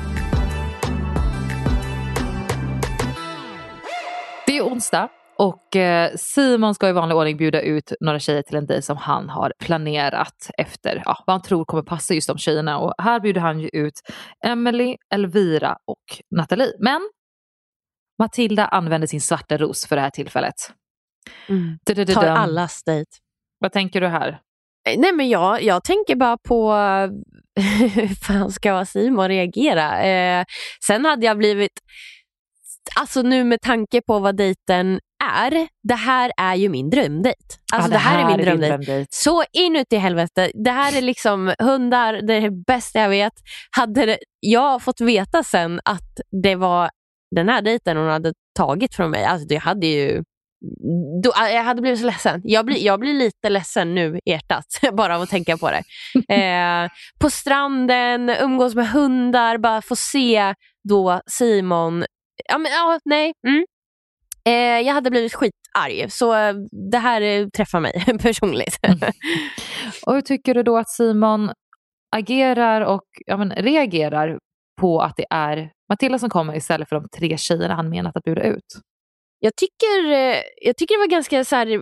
Det är onsdag och Simon ska i vanlig ordning bjuda ut några tjejer till en dejt som han har planerat efter ja, vad han tror kommer passa just de tjejerna. Och här bjuder han ju ut Emily, Elvira och Nathalie. Men Matilda använder sin svarta ros för det här tillfället. Mm. Tar allas dejt. Vad tänker du här? Nej men jag, jag tänker bara på hur fan ska Simon reagera. Eh, sen hade jag blivit, alltså nu med tanke på vad dejten är, det här är ju min drömdejt. Alltså ja, det, det här är min drömdejt. drömdejt. Så inuti helvete. Det här är liksom hundar, det är det bästa jag vet. Hade det, jag fått veta sen att det var den här dejten hon hade tagit från mig. Alltså det hade ju Då, jag hade blivit så ledsen. Jag blir, jag blir lite ledsen nu hjärtat bara av att tänka på det. Eh, på stranden, umgås med hundar, bara få se då Simon. Ja men ja, nej. Mm. Eh, jag hade blivit skitarg. Så eh, det här eh, träffar mig personligt. Mm. Och hur tycker du då att Simon agerar och ja, men, reagerar på att det är Matilda som kommer istället för de tre tjejerna han menat att bjuda ut? Jag tycker, jag tycker det var ganska så här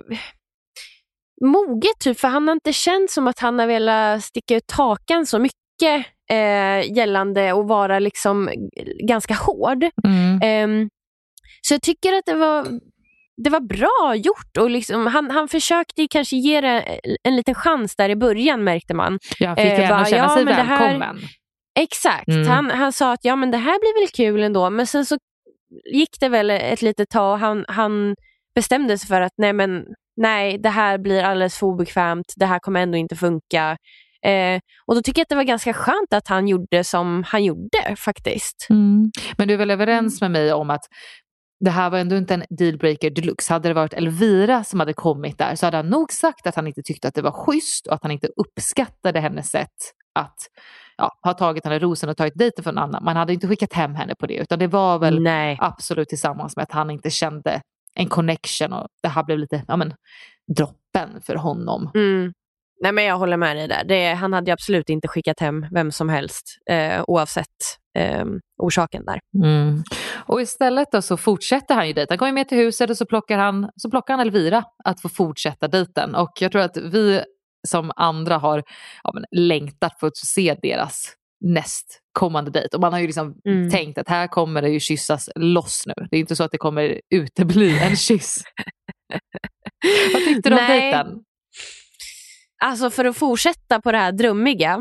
moget typ, för han har inte känt som att han har velat sticka ut hakan så mycket eh, gällande och vara liksom ganska hård. Mm. Eh, så jag tycker att det var det var bra gjort och liksom, han, han försökte kanske ge det en liten chans där i början, märkte man. Ja, han fick eh, gärna känna ja, sig välkommen. Här, exakt, mm. han, han sa att ja men det här blir väl kul ändå, men sen så gick det väl ett litet tag och han, han bestämde sig för att nej men nej, det här blir alldeles för obekvämt, det här kommer ändå inte funka. Eh, och då tycker jag att det var ganska skönt att han gjorde som han gjorde faktiskt. Mm. Men du är väl överens med mig om att det här var ändå inte en dealbreaker deluxe. Hade det varit Elvira som hade kommit där så hade han nog sagt att han inte tyckte att det var schysst och att han inte uppskattade hennes sätt att ja, ha tagit den här rosen och tagit dejten för en annan. Man hade inte skickat hem henne på det, utan det var väl Nej. absolut tillsammans med att han inte kände en connection och det här blev lite ja, men, droppen för honom. Mm. Nej men jag håller med dig där. Det, han hade ju absolut inte skickat hem vem som helst eh, oavsett eh, orsaken där. Mm. Och istället då så fortsätter han ju dejten. Han kommer med till huset och så plockar han, så plockar han Elvira att få fortsätta dejten. Och jag tror att vi som andra har ja, men, längtat för att se deras nästkommande dejt. Och man har ju liksom mm. tänkt att här kommer det ju kyssas loss nu. Det är inte så att det kommer utebli en kyss. Vad tyckte du om Nej. dejten? Alltså för att fortsätta på det här drömmiga.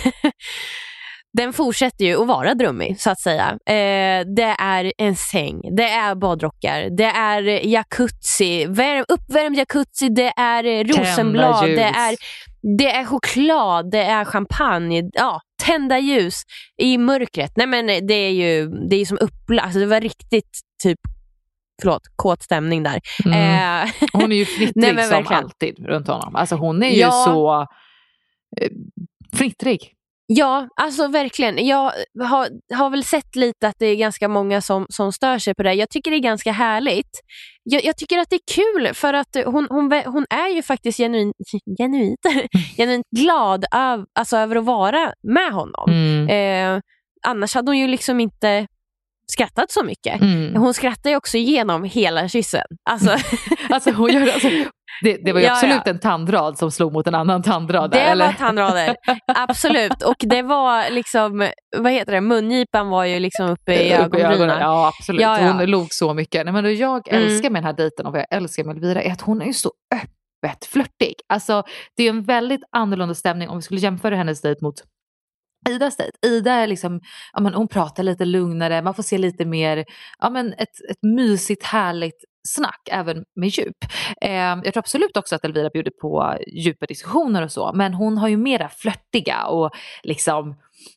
Den fortsätter ju att vara drömmig så att säga. Eh, det är en säng, det är badrockar, det är jacuzzi, värm, uppvärmd jacuzzi, det är rosenblad, det är, det är choklad, det är champagne, ja, tända ljus i mörkret. Nej men det är ju det är som upplagt, alltså det var riktigt typ förlåt, kåt stämning där. Mm. Eh. Hon är ju fnittrig Nej, som alltid runt honom. Alltså hon är ja. ju så eh, fnittrig. Ja, alltså verkligen. Jag har, har väl sett lite att det är ganska många som, som stör sig på det. Jag tycker det är ganska härligt. Jag, jag tycker att det är kul för att hon, hon, hon är ju faktiskt genuint, genuint, genuint glad av, alltså över att vara med honom. Mm. Eh, annars hade hon ju liksom inte skrattat så mycket. Mm. Hon skrattar ju också igenom hela kyssen. Alltså, alltså, hon gör, alltså det, det var ju ja, absolut ja. en tandrad som slog mot en annan tandrad. Det eller? var tandrader, absolut. Och det var liksom, vad heter det, mungipan var ju liksom uppe i ögonbrynen. Ja, absolut. Ja, ja. Hon log så mycket. Nej, men jag älskar mm. med den här dejten och vad jag älskar med Elvira är att hon är så öppet flörtig. Alltså, det är en väldigt annorlunda stämning om vi skulle jämföra hennes dejt mot Idas dejt. Ida är liksom, ja, men hon pratar lite lugnare, man får se lite mer, ja, men ett, ett mysigt, härligt snack även med djup. Eh, jag tror absolut också att Elvira bjuder på djupa diskussioner och så, men hon har ju mera flörtiga och liksom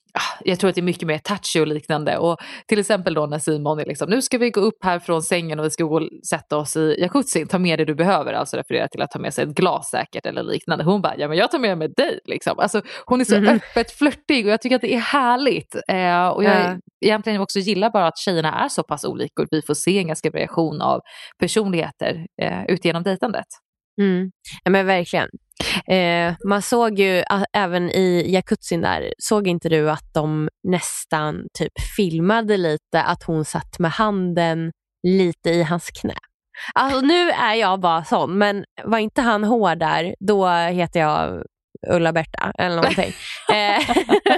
jag tror att det är mycket mer touchy och liknande. Och till exempel då när Simon är liksom, nu ska vi gå upp här från sängen och vi ska gå och sätta oss i jacuzzin. Ta med det du behöver, alltså referera till att ta med sig ett glas säkert eller liknande. Hon bara, ja men jag tar med mig dig liksom. Alltså hon är så mm. öppet flörtig och jag tycker att det är härligt. Eh, och jag mm. egentligen också gillar bara att tjejerna är så pass olika och vi får se en ganska variation av personligheter eh, ut genom dejtandet. Mm. Ja men verkligen. Eh, man såg ju att, även i jacuzzin där, såg inte du att de nästan typ filmade lite att hon satt med handen lite i hans knä. Alltså nu är jag bara sån, men var inte han hård där, då heter jag Ulla-Berta eller någonting. eh,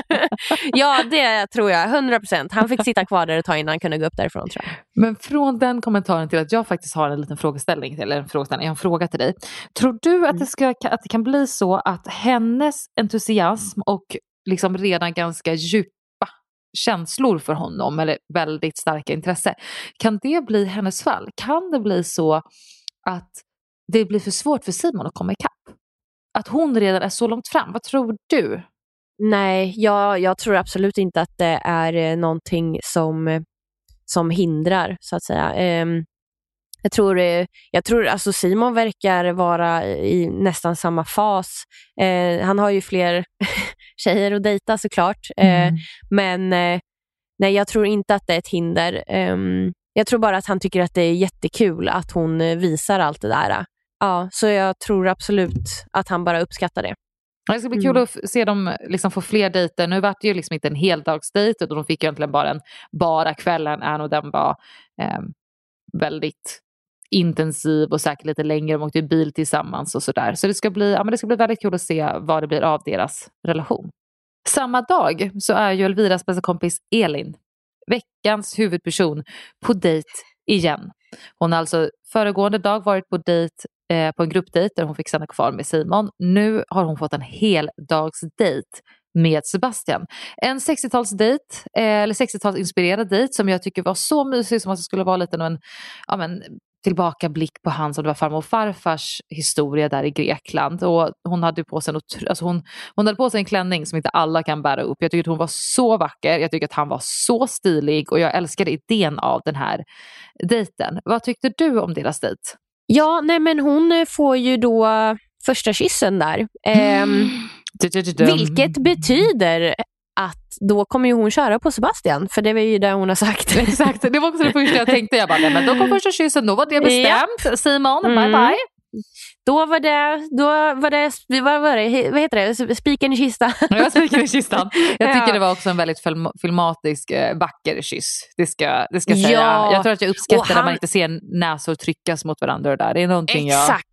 ja, det tror jag, hundra procent. Han fick sitta kvar där ett tag innan han kunde gå upp därifrån, tror jag. Men från den kommentaren till att jag faktiskt har en liten frågeställning, eller en frågeställning, en fråga till dig. Tror du att det, ska, att det kan bli så att hennes entusiasm och liksom redan ganska djupa känslor för honom, eller väldigt starka intresse, kan det bli hennes fall? Kan det bli så att det blir för svårt för Simon att komma ikapp? Att hon redan är så långt fram. Vad tror du? Nej, jag, jag tror absolut inte att det är någonting som, som hindrar, så att säga. Um, jag tror, jag tror alltså Simon verkar vara i nästan samma fas. Uh, han har ju fler tjejer att dejta såklart. Mm. Uh, men uh, nej, jag tror inte att det är ett hinder. Um, jag tror bara att han tycker att det är jättekul att hon visar allt det där. Ja, så jag tror absolut att han bara uppskattar det. Det ska bli kul mm. att se dem liksom få fler dejter. Nu var det ju liksom inte en heldagsdejt, utan de fick ju egentligen bara en bara kvällen. Är och den var eh, väldigt intensiv och säkert lite längre. De åkte i bil tillsammans och sådär. Så det ska bli, ja, men det ska bli väldigt kul att se vad det blir av deras relation. Samma dag så är ju Elviras bästa kompis Elin, veckans huvudperson, på dejt igen. Hon har alltså föregående dag varit på dejt eh, på en gruppdejt där hon fick stanna kvar med Simon. Nu har hon fått en heldagsdejt med Sebastian. En sextiotalsdejt, eh, eller sextiotalsinspirerad dejt som jag tycker var så mysig, som att det skulle vara lite en ja, men, tillbakablick på hans, som det var farmor och farfars historia där i Grekland. Och hon hade på sig en, alltså hon, hon hade på sig en klänning som inte alla kan bära upp. Jag tycker att hon var så vacker. Jag tycker att han var så stilig och jag älskade idén av den här dejten. Vad tyckte du om deras dejt? Ja, nej men hon får ju då första kyssen där. Ehm, vilket betyder att då kommer ju hon köra på Sebastian, för det var ju det hon har sagt. Exakt, det var också det första jag tänkte. Jag bara, nej, men då kom första kyssen, då var det bestämt. Yep. Simon, mm. bye bye. Då var det, då var det, vad var det, vad heter det, spiken i kistan. Ja, spiken i kistan. Jag tycker ja. det var också en väldigt film, filmatisk eh, vacker kyss. Det ska, det ska säga. Ja. Jag tror att jag uppskattar han, när man inte ser näsor tryckas mot varandra där. Det är någonting exakt. jag...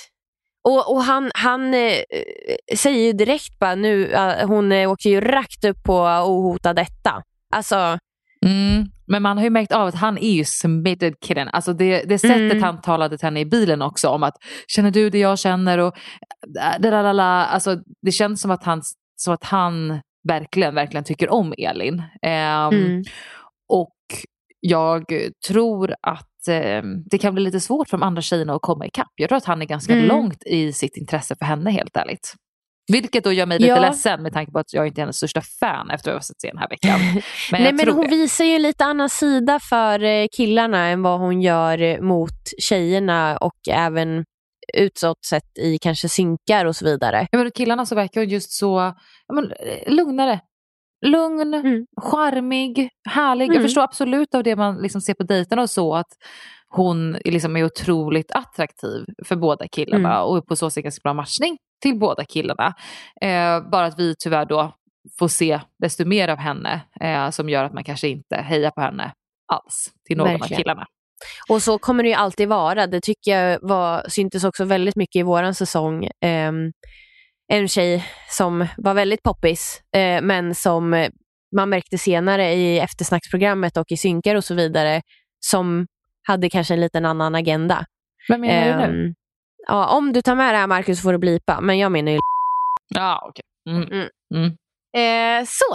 Och, och han, han eh, säger ju direkt bara nu, uh, hon eh, åker ju rakt upp på ohota detta. Alltså... Mm. Men man har ju märkt av att han är ju submitted kidden. Alltså det, det sättet mm. han talade till henne i bilen också om att känner du det jag känner och dadadala. Alltså det känns som att han, som att han verkligen, verkligen tycker om Elin. Um, mm. Och jag tror att um, det kan bli lite svårt för de andra tjejerna att komma ikapp. Jag tror att han är ganska mm. långt i sitt intresse för henne, helt ärligt. Vilket då gör mig lite ja. ledsen med tanke på att jag inte är hennes största fan efter att jag har sett se den här veckan. Men, Nej, men hon det. visar ju lite annan sida för killarna än vad hon gör mot tjejerna och även utåt sett i kanske synkar och så vidare. Ja, men killarna så verkar hon just så ja, men, lugnare. Lugn, mm. charmig, härlig. Mm. Jag förstår absolut av det man liksom ser på dejterna och så att hon liksom är otroligt attraktiv för båda killarna mm. och på så sätt ganska bra matchning till båda killarna. Eh, bara att vi tyvärr då får se desto mer av henne eh, som gör att man kanske inte hejar på henne alls till någon Verkligen. av killarna. Och så kommer det ju alltid vara. Det tycker jag var, syntes också väldigt mycket i våran säsong. Eh, en tjej som var väldigt poppis eh, men som man märkte senare i eftersnacksprogrammet och i synkar och så vidare som hade kanske en liten annan agenda. Vad menar eh, du nu? Ja, om du tar med det här, Marcus, får du blipa. Men jag menar ju... Ja, okej. Okay. Mm. Mm. Mm. Eh, så.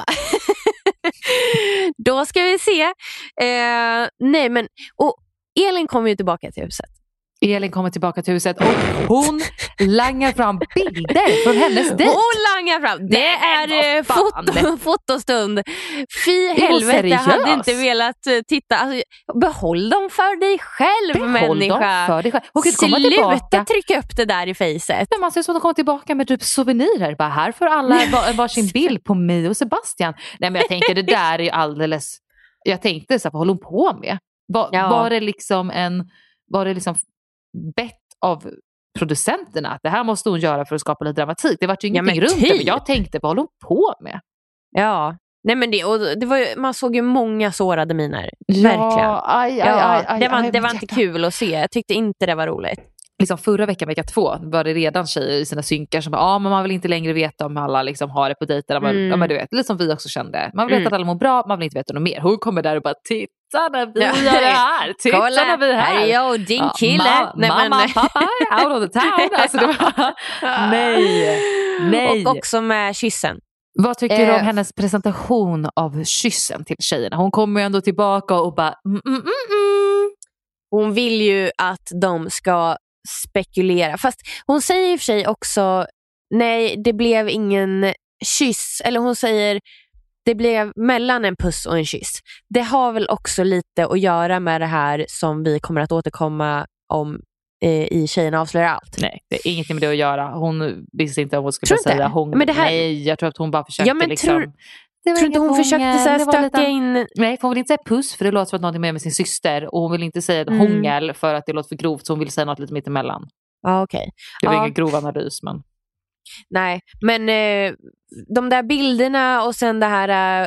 Då ska vi se. Eh, nej, men... Och Elin kommer ju tillbaka till huset. Elin kommer tillbaka till huset och hon langar fram bilder från hennes dejt. Hon langar fram. Det är eh, foto, fotostund. Fy helvete, jag hade inte velat uh, titta. Alltså, behåll dem för dig själv, behåll människa. Dem för dig själv. Hon kan komma Sluta trycka upp det där i facet. Man ser som att de kommer tillbaka med typ souvenirer. Bara, här får alla var, varsin bild på mig och Sebastian. Nej, men jag tänker, det där är ju alldeles... Jag tänkte så här, vad håller hon på med? Var, ja. var det liksom en... Var det liksom bett av producenterna att det här måste hon göra för att skapa lite dramatik? Det var ju ingenting ja, runt det, men jag tänkte, vad håller hon på med? Ja, nej men det, och det var ju, man såg ju många sårade miner. Ja, verkligen. Aj, aj, ja, aj, aj, det var, aj, det var inte kul att se. Jag tyckte inte det var roligt. Liksom förra veckan, vecka två, var det redan tjejer i sina synkar som bara, ja, men man vill inte längre veta om alla liksom har det på dejterna. Man, mm. ja, men du vet, lite som vi också kände. Man vill veta mm. att alla mår bra, man vill inte veta något mer. Hon kommer där och bara, titta när vi ja. gör det här. Titta Kolla, när vi är här. Här är jag och din kille. Ja, ma- nej, mamma, men... pappa, out of the town. Alltså, det var... nej, nej. Och också med kyssen. Vad tycker eh. du om hennes presentation av kyssen till tjejerna? Hon kommer ju ändå tillbaka och bara, mm, mm, mm, mm. Hon vill ju att de ska spekulera. Fast hon säger i och för sig också, nej, det blev ingen kyss. Eller hon säger, det blev mellan en puss och en kyss. Det har väl också lite att göra med det här som vi kommer att återkomma om eh, i Tjejerna avslöjar allt. Nej, det är ingenting med det att göra. Hon visste inte om hon skulle säga hon. Men det här... Nej, jag tror att hon bara försökte ja, men liksom... Tror... Tror inte hon hången. försökte så här stöka lite... in... Nej, för hon vill inte säga puss för det låter som att något är med med sin syster. Och hon vill inte säga mm. hångel för att det låter för grovt. Så hon vill säga något lite mittemellan. Ja, okej. Okay. Det var ja. ingen grov analys, men... Nej, men eh, de där bilderna och sen det här... Eh,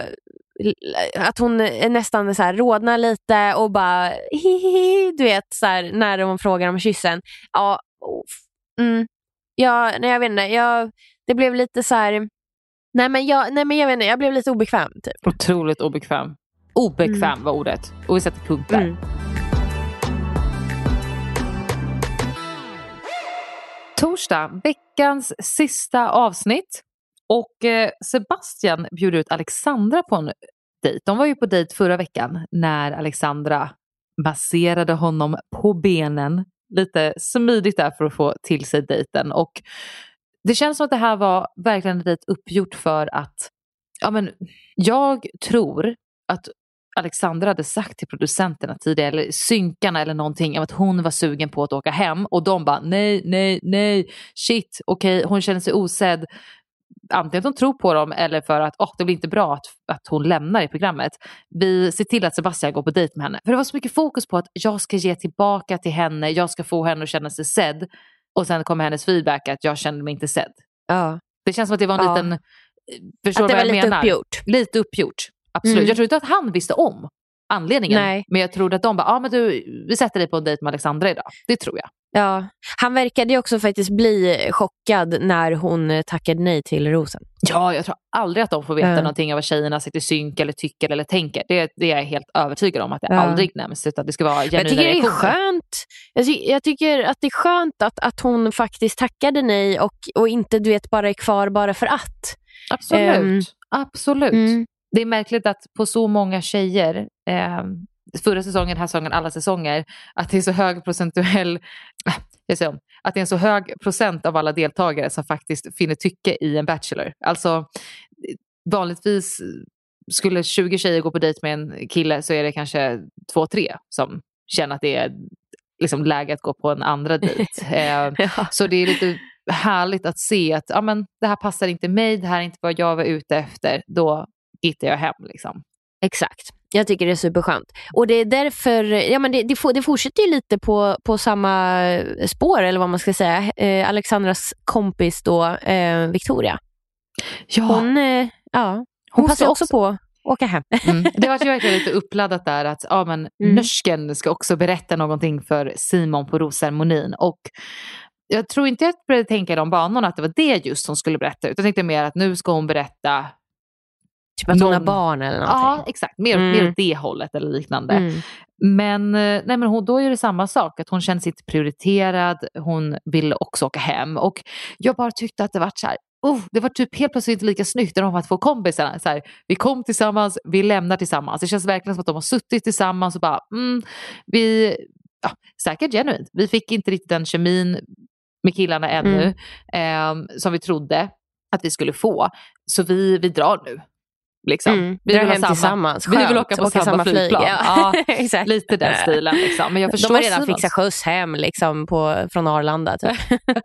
att hon är nästan så här rodnar lite och bara... Hihihi, du vet, så här, när hon frågar om kyssen. Ja, mm, ja nej, jag vet inte. Jag, det blev lite så här... Nej men, jag, nej men jag vet inte, jag blev lite obekväm typ. Otroligt obekväm. Obekväm mm. var ordet. Och vi sätter punkt där. Mm. Torsdag, veckans sista avsnitt. Och eh, Sebastian bjuder ut Alexandra på en dejt. De var ju på dejt förra veckan när Alexandra masserade honom på benen. Lite smidigt där för att få till sig dejten. Och det känns som att det här var verkligen ett uppgjort för att, ja men, jag tror att Alexandra hade sagt till producenterna tidigare, eller synkarna eller någonting, att hon var sugen på att åka hem. Och de bara, nej, nej, nej, shit, okej, okay. Hon känner sig osedd. Antingen att de tror på dem eller för att oh, det blir inte bra att, att hon lämnar i programmet. Vi ser till att Sebastian går på dejt med henne. För det var så mycket fokus på att jag ska ge tillbaka till henne, jag ska få henne att känna sig sedd. Och sen kommer hennes feedback att jag kände mig inte sedd. Ja. Det känns som att det var en ja. liten... Förstår att det vad var jag lite menar? uppgjort. Lite uppgjort, absolut. Mm. Jag tror inte att han visste om anledningen. Nej. Men jag tror att de bara, ja ah, men du, vi sätter dig på en dejt med Alexandra idag. Det tror jag. Ja, han verkade ju också faktiskt bli chockad när hon tackade nej till Rosen. Ja, jag tror aldrig att de får veta ja. någonting av vad tjejerna sitter i synk eller tycker eller tänker. Det, det är jag helt övertygad om att det ja. aldrig nämns, utan det ska vara genuina reaktioner. Jag tycker reaktioner. det är skönt. Jag, ty- jag tycker att det är skönt att, att hon faktiskt tackade nej och, och inte, du vet, bara är kvar bara för att. Absolut, um, absolut. Mm. Det är märkligt att på så många tjejer, eh, förra säsongen, den här säsongen, alla säsonger, att det är så hög procentuell, jag säger om, att det är en så hög procent av alla deltagare som faktiskt finner tycke i en bachelor. Alltså vanligtvis skulle tjugo tjejer gå på dejt med en kille så är det kanske två, tre som känner att det är liksom läge att gå på en andra dejt. eh, ja. Så det är lite härligt att se att ja, men, det här passar inte mig, det här är inte vad jag var ute efter, då hittar jag hem liksom. Exakt. Jag tycker det är superskönt. Och det är därför, ja men det, det, for, det fortsätter ju lite på, på samma spår, eller vad man ska säga. Eh, Alexandras kompis då, eh, Victoria. Ja. Hon, eh, ja, hon, hon passar också på att åka hem. Mm. Det var ju verkligen lite uppladdat där att ja, men, mm. Nörsken ska också berätta någonting för Simon på rosceremonin. Och jag tror inte att jag började tänka i de banorna att det var det just hon skulle berätta. Utan jag tänkte mer att nu ska hon berätta typ att någon... hon har barn eller någonting. Ja, exakt. Mer, mm. mer åt det hållet eller liknande. Mm. Men, nej, men hon, då är det samma sak. Att hon känner sig prioriterad. Hon vill också åka hem. Och jag bara tyckte att det var så här. Oh, det var typ helt plötsligt inte lika snyggt när de var två kompisarna. Så här, vi kom tillsammans, vi lämnar tillsammans. Det känns verkligen som att de har suttit tillsammans och bara, mm, vi ja, säkert genuint. Vi fick inte riktigt den kemin med killarna ännu mm. eh, som vi trodde att vi skulle få. Så vi, vi drar nu. Liksom. Mm, vi vill hem samma, tillsammans. Vi vill åka på åka samma flygplan. Flyg, ja. Ja, lite den stilen. Liksom. Men jag förstår de har redan fixat skjuts hem liksom, på, från Arlanda. Typ.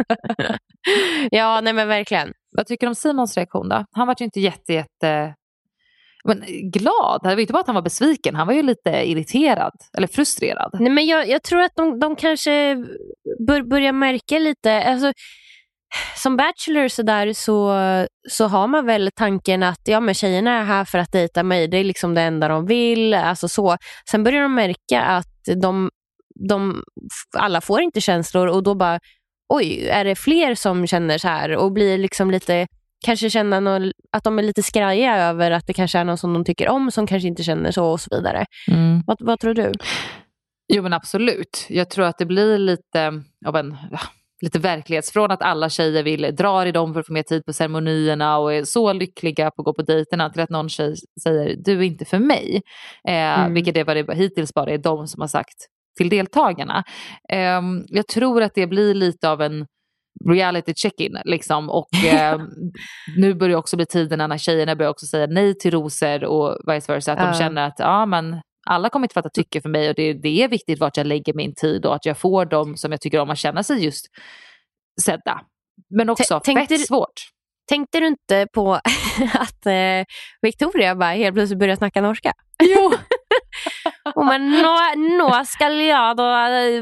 Ja, nej men verkligen. Vad tycker du om Simons reaktion då? Han var ju inte jätte, jätte men, glad. Det var inte bara att han var besviken. Han var ju lite irriterad. Eller frustrerad. Nej, men jag, jag tror att de, de kanske bör, börjar märka lite... Alltså, som bachelor så, där, så, så har man väl tanken att ja, men tjejerna är här för att dejta mig. Det är liksom det enda de vill. Alltså så. Sen börjar de märka att de, de alla får inte känslor och då bara oj, är det fler som känner så här och blir liksom lite kanske känna någon, att de är lite skraja över att det kanske är någon som de tycker om som kanske inte känner så och så vidare. Mm. Vad, vad tror du? Jo men absolut. Jag tror att det blir lite av en... lite verklighetsfrån att alla tjejer vill dra i dem för att få mer tid på ceremonierna och är så lyckliga på att gå på dejterna till att någon tjej säger du är inte för mig. Eh, mm. Vilket är vad det hittills bara är de som har sagt till deltagarna. Eh, jag tror att det blir lite av en reality check-in liksom och eh, nu börjar också bli tiderna när tjejerna börjar också säga nej till rosor och vice versa att uh. de känner att ja men alla kommer inte fatta tycke för mig och det, det är viktigt vart jag lägger min tid och att jag får dem som jag tycker om att känna sig just sedda. Men också T- fett du, svårt. Tänkte du inte på att eh, Victoria bara helt plötsligt började snacka norska? Jo. Och men nå, nå ska jag då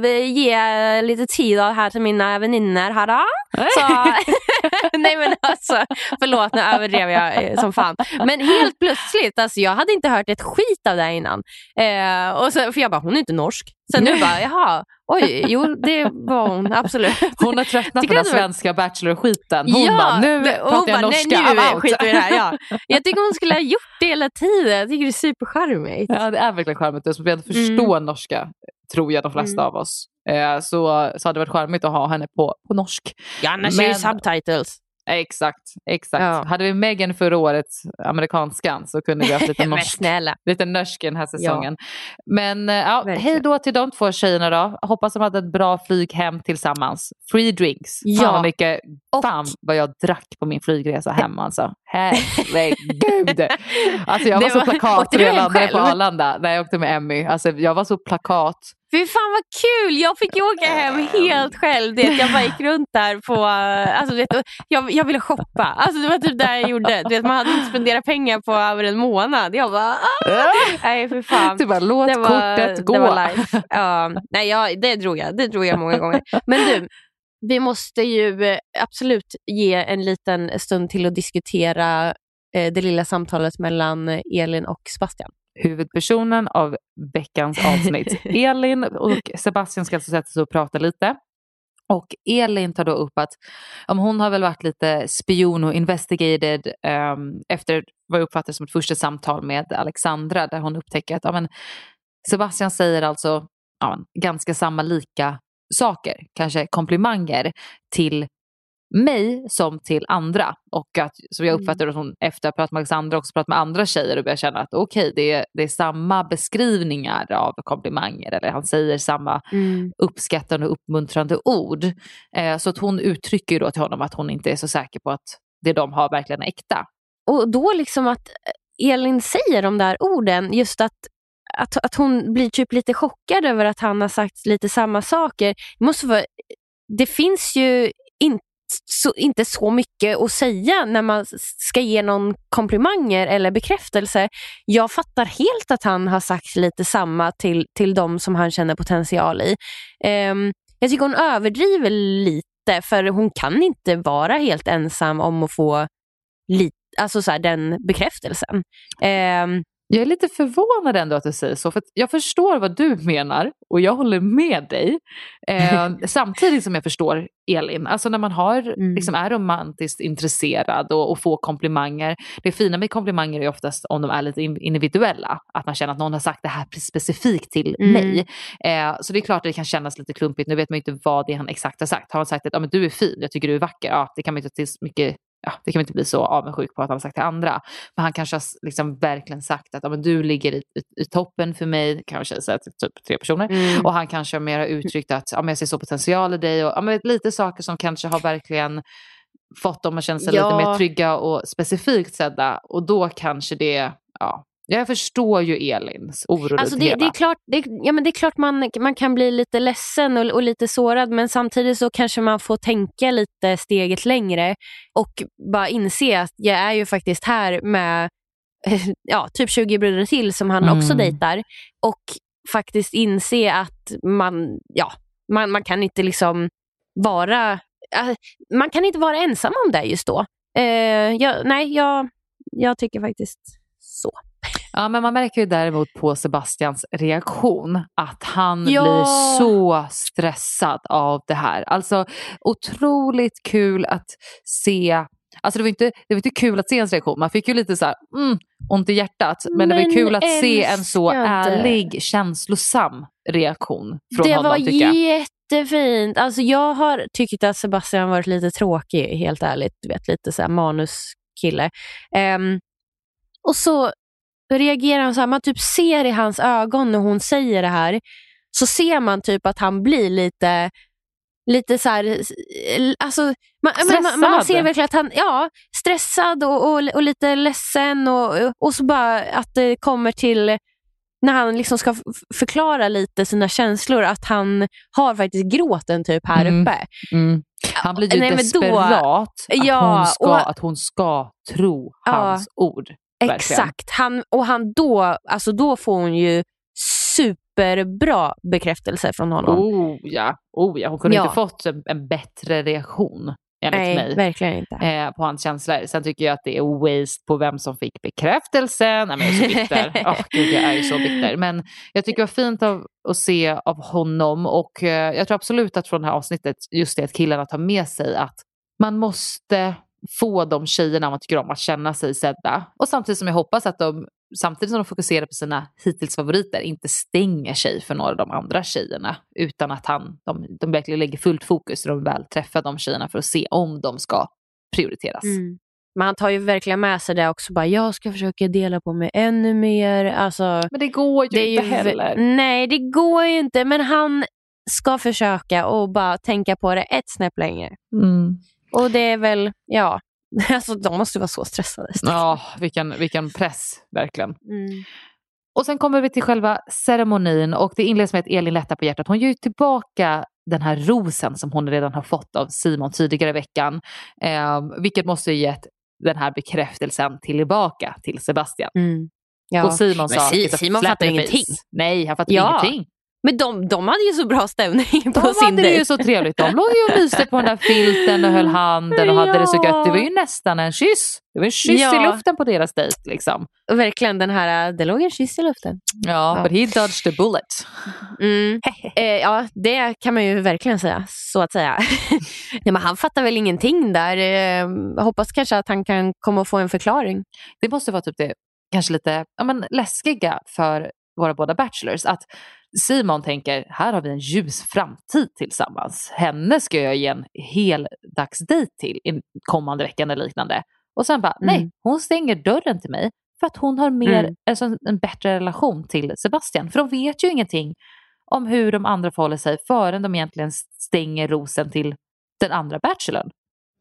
ge lite tid här till mina vänner här då. Så, nej men alltså, förlåt nu överdrev jag som fan. Men helt plötsligt, alltså jag hade inte hört ett skit av det innan. Eh, och så, för jag bara, hon är inte norsk. Så nu bara, jaha, oj, jo det var hon, absolut. Hon har tröttnat på den svenska bachelor-skiten. Hon ja, bara, nu det, pratar jag bara, norska. Nej, nu skiter vi i det här, ja. Jag tycker hon skulle ha gjort det hela tiden. Jag tycker det är supercharmigt. Ja, det är verkligen charmigt. Så vi förstår mm. norska, tror jag de flesta mm. av oss. Eh, så, så hade det varit charmigt att ha henne på, på norsk. Ja, annars är det subtitles. Exakt, exakt. Ja. Hade vi Megan förra året, amerikanskan, så kunde vi ha lite norsk, lite norsk den här säsongen. Ja. Men ja, hej då till de två tjejerna då. Hoppas de hade ett bra flyg hem tillsammans. Free drinks. Ja. Fan vad mycket, och... fan vad jag drack på min flygresa hem alltså. Herregud. Alltså jag var, var så plakat när jag landade på Arlanda när jag åkte med Emmy. Alltså jag var så plakat. Fy fan vad kul, jag fick ju åka hem helt själv. Det, jag bara gick runt där på, alltså, vet, jag, jag ville shoppa. Alltså det var typ det jag gjorde. Du vet, man hade inte spenderat pengar på över en månad. Jag bara, ah! Nej för fan. Du bara, låt det var, kortet gå. Det var life. Ja, nej, ja, det drog jag. Det drog jag många gånger. Men du, vi måste ju absolut ge en liten stund till att diskutera eh, det lilla samtalet mellan Elin och Sebastian. Huvudpersonen av veckans avsnitt. Elin och Sebastian ska alltså sätta sig och prata lite. Och Elin tar då upp att um, hon har väl varit lite spion och investigated um, efter vad jag uppfattar som ett första samtal med Alexandra där hon upptäcker att um, Sebastian säger alltså um, ganska samma lika saker, kanske komplimanger till mig som till andra och att så jag uppfattar att hon efter att ha pratat med Alexandra också pratat med andra tjejer och börjar känna att okej okay, det, är, det är samma beskrivningar av komplimanger eller han säger samma mm. uppskattande och uppmuntrande ord eh, så att hon uttrycker ju då till honom att hon inte är så säker på att det de har verkligen är äkta. Och då liksom att Elin säger de där orden just att Att, att hon blir typ lite chockad över att han har sagt lite samma saker. Det, måste vara, det finns ju inte så, inte så mycket att säga när man ska ge någon komplimanger eller bekräftelse. Jag fattar helt att han har sagt lite samma till, till de som han känner potential i. Um, jag tycker hon överdriver lite för hon kan inte vara helt ensam om att få lite, alltså så här, den bekräftelsen. Um, Jag är lite förvånad ändå att du säger så. För att jag förstår vad du menar. Och jag håller med dig. Eh, samtidigt som jag förstår Elin. Alltså när man har, mm. liksom är romantiskt intresserad. Och, och får komplimanger. Det fina med komplimanger är oftast om de är lite individuella. Att man känner att någon har sagt det här specifikt till mm. mig. Eh, så det är klart att det kan kännas lite klumpigt. Nu vet man inte vad det är han exakt har sagt. Har han sagt att ah, men du är fin, jag tycker du är vacker. Ja, det kan man inte ta till mycket ja, det kan vi inte bli så avundsjuk på att han har sagt till andra. Men han kanske har liksom verkligen sagt att ja, men du ligger i, i, i toppen för mig, kanske säga till typ tre personer. Mm. Och han kanske har mer uttryckt att ja, men jag ser så potential i dig. Och, ja, men lite saker som kanske har verkligen fått dem att känna sig ja. lite mer trygga och specifikt sedda. Och då kanske det, ja... Jag förstår ju Elins oro. Alltså det, det är klart, det, ja, men det är klart man, man kan bli lite ledsen och, och lite sårad, men samtidigt så kanske man får tänka lite steget längre och bara inse att jag är ju faktiskt här med ja, typ tjugo bröder till som han mm. också dejtar, och faktiskt inse att man, ja, man, man kan inte liksom vara äh, man kan inte vara ensam om det just då. Uh, jag, nej, jag, jag tycker faktiskt så. Ja, men man märker ju däremot på Sebastians reaktion att han ja. blir så stressad av det här. Alltså otroligt kul att se. Alltså det var inte, det var inte kul att se hans reaktion. Man fick ju lite så här, mm, ont i hjärtat. Men, men det var kul att älskade. se en så ärlig, känslosam reaktion från det honom, tycker jag. Det var jättefint. Alltså jag har tyckt att Sebastian varit lite tråkig, helt ärligt. Du vet, lite så här manuskille. Um, och så reagerar han så här, man typ ser i hans ögon när hon säger det här, så ser man typ att han blir lite lite så här, alltså man, man, man ser verkligen att han ja, stressad och, och, och lite ledsen och, och så bara att det kommer till när han liksom ska förklara lite sina känslor, att han har faktiskt gråten typ här mm. uppe. Mm. Han blir ju Nej, desperat då, att, ja, hon ska, och, att hon ska tro ja, hans ord. Verkligen. Exakt. Han, och han då, alltså då får hon ju superbra bekräftelse från honom. Oh ja, oh, ja. Hon kunde ja. inte fått en, en bättre reaktion enligt Nej, mig. Verkligen inte. Eh, på hans känslor. Sen tycker jag att det är waste på vem som fick bekräftelse. Nej, men jag är så bitter. oh, Gud, jag är så bitter. Men jag tycker det var fint av, att se av honom. Och eh, jag tror absolut att från det här avsnittet, just det att killarna tar med sig att man måste få de tjejerna man tycker om att känna sig sedda. Och samtidigt som jag hoppas att de, samtidigt som de fokuserar på sina hittills favoriter, inte stänger sig för några av de andra tjejerna, utan att han, de, de verkligen lägger fullt fokus när de väl träffar de tjejerna för att se om de ska prioriteras. Mm. Men han tar ju verkligen med sig det också, bara jag ska försöka dela på mig ännu mer. Alltså, men det går ju det inte ju, heller. Nej, det går ju inte, men han ska försöka och bara tänka på det ett snäpp längre. Mm. Och det är väl, ja, alltså de måste vara så stressade. Ja, vilken, vilken press, verkligen. Mm. Och sen kommer vi till själva ceremonin, och det inleds med att Elin lättar på hjärtat. Hon ger ju tillbaka den här rosen som hon redan har fått av Simon tidigare i veckan. Eh, vilket måste ju gett den här bekräftelsen tillbaka till Sebastian. Mm. Ja. Och Simon sa... Si- Simon fattar ingenting. Nej, han fattar ja. ingenting. Men de, de hade ju så bra stämning på de sin hade det ju så trevligt. De låg ju och myste på den där filten och höll handen och ja. hade det så gött. Det var ju nästan en kyss. Det var en kyss ja. i luften på deras dejt liksom. Verkligen den här, det låg en kyss i luften. Ja, ja. But he dodged the bullet. Mm. eh, ja, det kan man ju verkligen säga, så att säga. Nej, men han fattar väl ingenting där. Eh, hoppas kanske att han kan komma och få en förklaring. Det måste vara typ det, kanske lite ja, men läskiga för våra båda bachelors, att Simon tänker, här har vi en ljus framtid tillsammans. Henne ska jag ge en hel dagsdejt till i kommande veckan eller liknande. Och sen bara, mm. nej, hon stänger dörren till mig för att hon har mer, mm. alltså en, en bättre relation till Sebastian. För de vet ju ingenting om hur de andra förhåller sig förrän de egentligen stänger rosen till den andra bachelorn.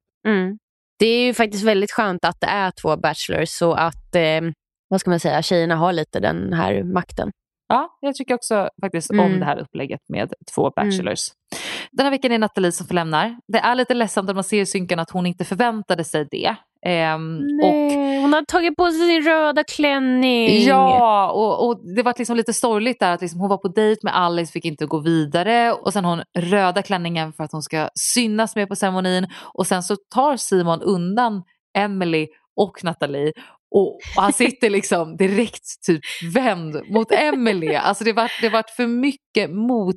Mm. Det är ju faktiskt väldigt skönt att det är två bachelors, så att eh, vad ska man säga, tjejerna har lite den här makten. Ja, jag tycker också faktiskt mm. om det här upplägget med två bachelors. Mm. Den här veckan är Nathalie som förlämnar. Det är lite ledsamt att man ser i synken att hon inte förväntade sig det. Ehm, Nej, och hon har tagit på sig sin röda klänning. Ja, och, och det var liksom lite sorgligt där att liksom hon var på dejt med Alice, fick inte gå vidare. Och sen hon röda klänningen för att hon ska synas med på ceremonin. Och sen så tar Simon undan Emily och Nathalie. Och, och han sitter liksom direkt typ vänd mot Emily. Alltså det var, det var för mycket mot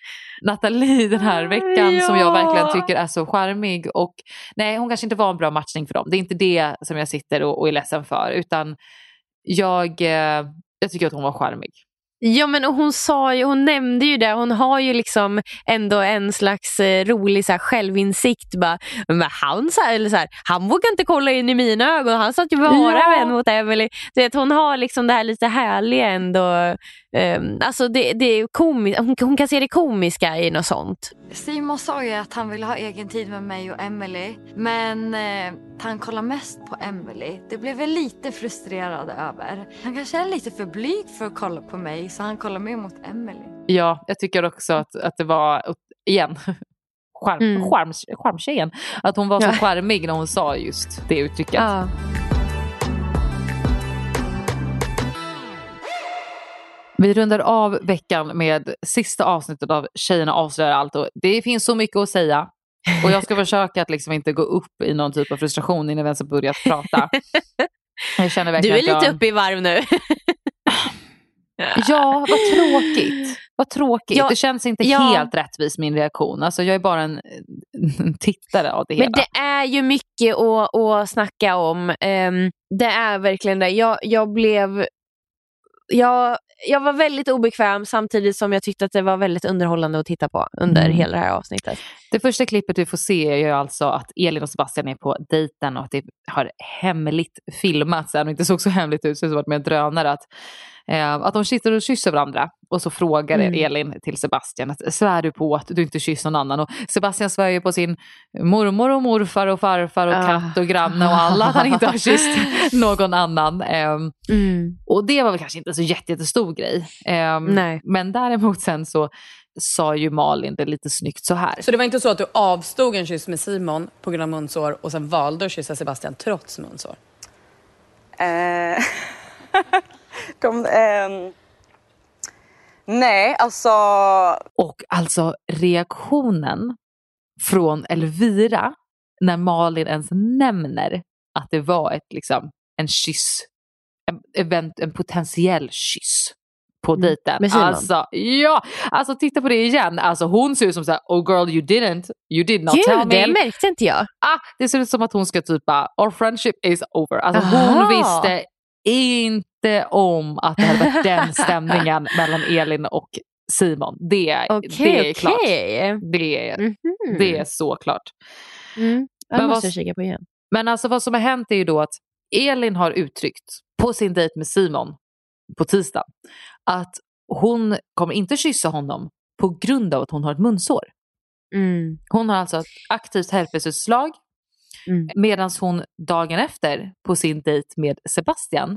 Nathalie den här veckan ja. som jag verkligen tycker är så charmig. Och nej, hon kanske inte var en bra matchning för dem. Det är inte det som jag sitter och, och är ledsen för. Utan jag, eh, jag tycker att hon var charmig. Ja, men hon sa ju, hon nämnde ju det. Hon har ju liksom ändå en slags eh, rolig så här, självinsikt. Bara, men han, så här, eller så här, han vågar inte kolla in i mina ögon. Han satt ju bara ja. vän mot Emily. Du vet, hon har liksom det här lite härliga ändå. Um, alltså det, det är komiskt. Hon, hon kan se det komiska i något sånt. Simon sa ju att han ville ha egen tid med mig och Emily. Men eh, han kollar mest på Emily. Det blev väl lite frustrerad över. Han kanske är lite för blyg för att kolla på mig. Så han kollar mer mot Emily. Ja, jag tycker också att, att det var, igen, charm, mm. charm, charmtjejen. Att hon var så ja. charmig när hon sa just det uttrycket. Ja. Vi rundar av veckan med sista avsnittet av Tjejerna avslöjar allt. Och det finns så mycket att säga. Och jag ska försöka att liksom inte gå upp i någon typ av frustration innan vi ens har börjat prata. Jag känner verkligen du är lite jag... uppe i varv nu. Ja, vad tråkigt. Vad tråkigt. Ja, det känns inte ja. helt rättvis min reaktion. Alltså jag är bara en, en tittare av det hela. Men det är ju mycket att, att snacka om. Um, det är verkligen det. Jag, jag blev... Jag, jag var väldigt obekväm samtidigt som jag tyckte att det var väldigt underhållande att titta på under mm. hela det här avsnittet. Det första klippet vi får se är ju alltså att Elin och Sebastian är på dejten och att det har hemligt filmats. Det inte såg så hemligt ut så det var med en drönare att, eh, att de sitter och kysser varandra. Och så frågar mm. Elin till Sebastian att svär du på att du inte kysser någon annan? Och Sebastian svär ju på sin mormor och morfar och farfar och katt och granne och alla att han inte har kysst någon annan. Um, mm. Och det var väl kanske inte så jätte, jättestor grej. Um, Nej. Men däremot sen så sa ju Malin det lite snyggt så här. Så det var inte så att du avstod en kyss med Simon på grund av munsår och sen valde att kyssa Sebastian trots munsår? Eh... De... Um... Nej, alltså... Och alltså reaktionen från Elvira när Malin ens nämner att det var ett, liksom, en kyss, en, event, en potentiell kyss på mm. dejten. Alltså, ja, alltså titta på det igen. Alltså hon ser ut som så här, oh girl you didn't, you did not Gud, tell me. Det märkte inte jag. Ah, det ser ut som att hon ska typ bara, our friendship is over. Alltså Aha. hon visste inte om att det hade varit den stämningen mellan Elin och Simon. Det, okay, det är okay. klart. Det, mm-hmm. det är så klart. Mm. Jag men måste vad, kika på igen. Men alltså vad som har hänt är ju då att Elin har uttryckt på sin dejt med Simon på tisdag att hon kommer inte kyssa honom på grund av att hon har ett munsår. Mm. Hon har alltså ett aktivt herpesutslag. Mm. Medan hon dagen efter på sin dejt med Sebastian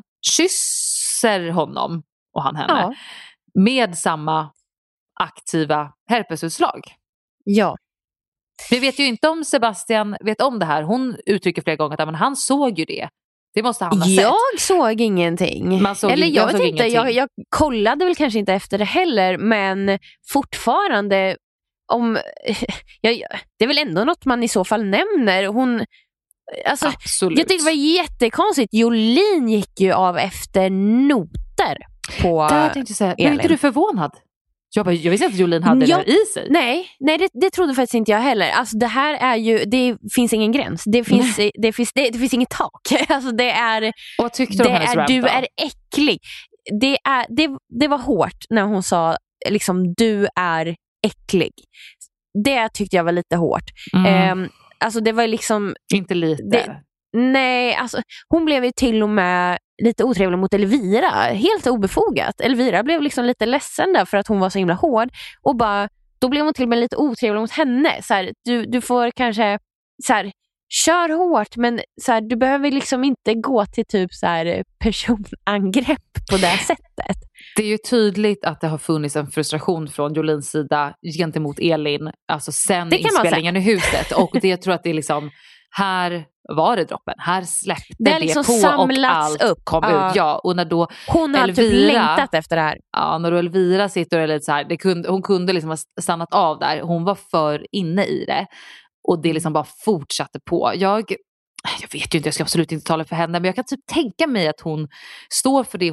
kysser honom och han henne ja. med samma aktiva herpesutslag. Ja. Vi vet ju inte om Sebastian vet om det här. Hon uttrycker flera gånger att men han såg ju det. Det måste han ha sett. Jag såg ingenting. Man såg, Eller jag, jag vet såg inte, jag, jag kollade väl kanske inte efter det heller, men fortfarande om jag, det är väl ändå något man i så fall nämner. Hon Alltså, Absolut. Jag tyckte det var jättekonstigt. Jolin gick ju av efter noter på Där tänkte jag säga, är inte du förvånad? Jag, bara, jag visste inte att Jolin hade jag, det i sig. Nej, nej det, det trodde faktiskt inte jag heller. Alltså det här är ju, det finns ingen gräns. Det finns, det finns, det, det finns inget tak. Alltså det är, och vad tyckte du om hennes rant du då? är äcklig. Det, är, det, det var hårt när hon sa liksom, du är äcklig. Det tyckte jag var lite hårt. Mm. Um, Alltså det var liksom... Inte lite. Det, nej, alltså hon blev ju till och med lite otrevlig mot Elvira. Helt obefogat. Elvira blev liksom lite ledsen där för att hon var så himla hård. Och bara, då blev hon till och med lite otrevlig mot henne. Så här, du, du får kanske så här, kör hårt, men så här, du behöver liksom inte gå till typ så här personangrepp på det sättet. Det är ju tydligt att det har funnits en frustration från Jolins sida gentemot Elin, alltså sen inspelningen i huset, och det jag tror att det är liksom, här var det droppen, här släppte det, det liksom på och allt upp. kom uh, ut. Ja, och när då hon har Elvira, typ längtat efter det här. Ja, när då Elvira sitter och är lite så här, det kunde, hon kunde liksom ha stannat av där, hon var för inne i det. Och det liksom bara fortsatte på. Jag, jag vet ju inte, jag ska absolut inte tala för henne, men jag kan typ tänka mig att hon står för det hon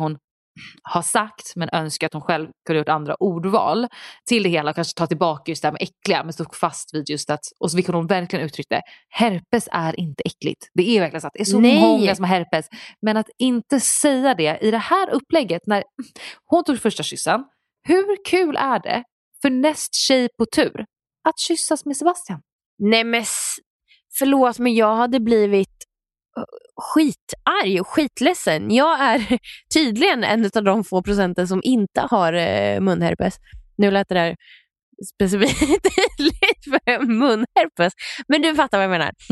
har sagt, men önskar att hon själv kunde gjort andra ordval till det hela, kanske ta tillbaka just det här med äckliga, men stod fast vid just att, och så vilket hon verkligen uttryckte, herpes är inte äckligt. Det är verkligen så att det är så Nej. många som har herpes, men att inte säga det i det här upplägget när hon tog första kyssen. Hur kul är det för näst tjej på tur att kyssas med Sebastian? Nej men förlåt, men jag hade blivit skitarg och skitledsen. Jag är tydligen en av de få procenten som inte har eh, munherpes. Nu lät det där specifikt tydligt för munherpes. Men du fattar vad jag menar.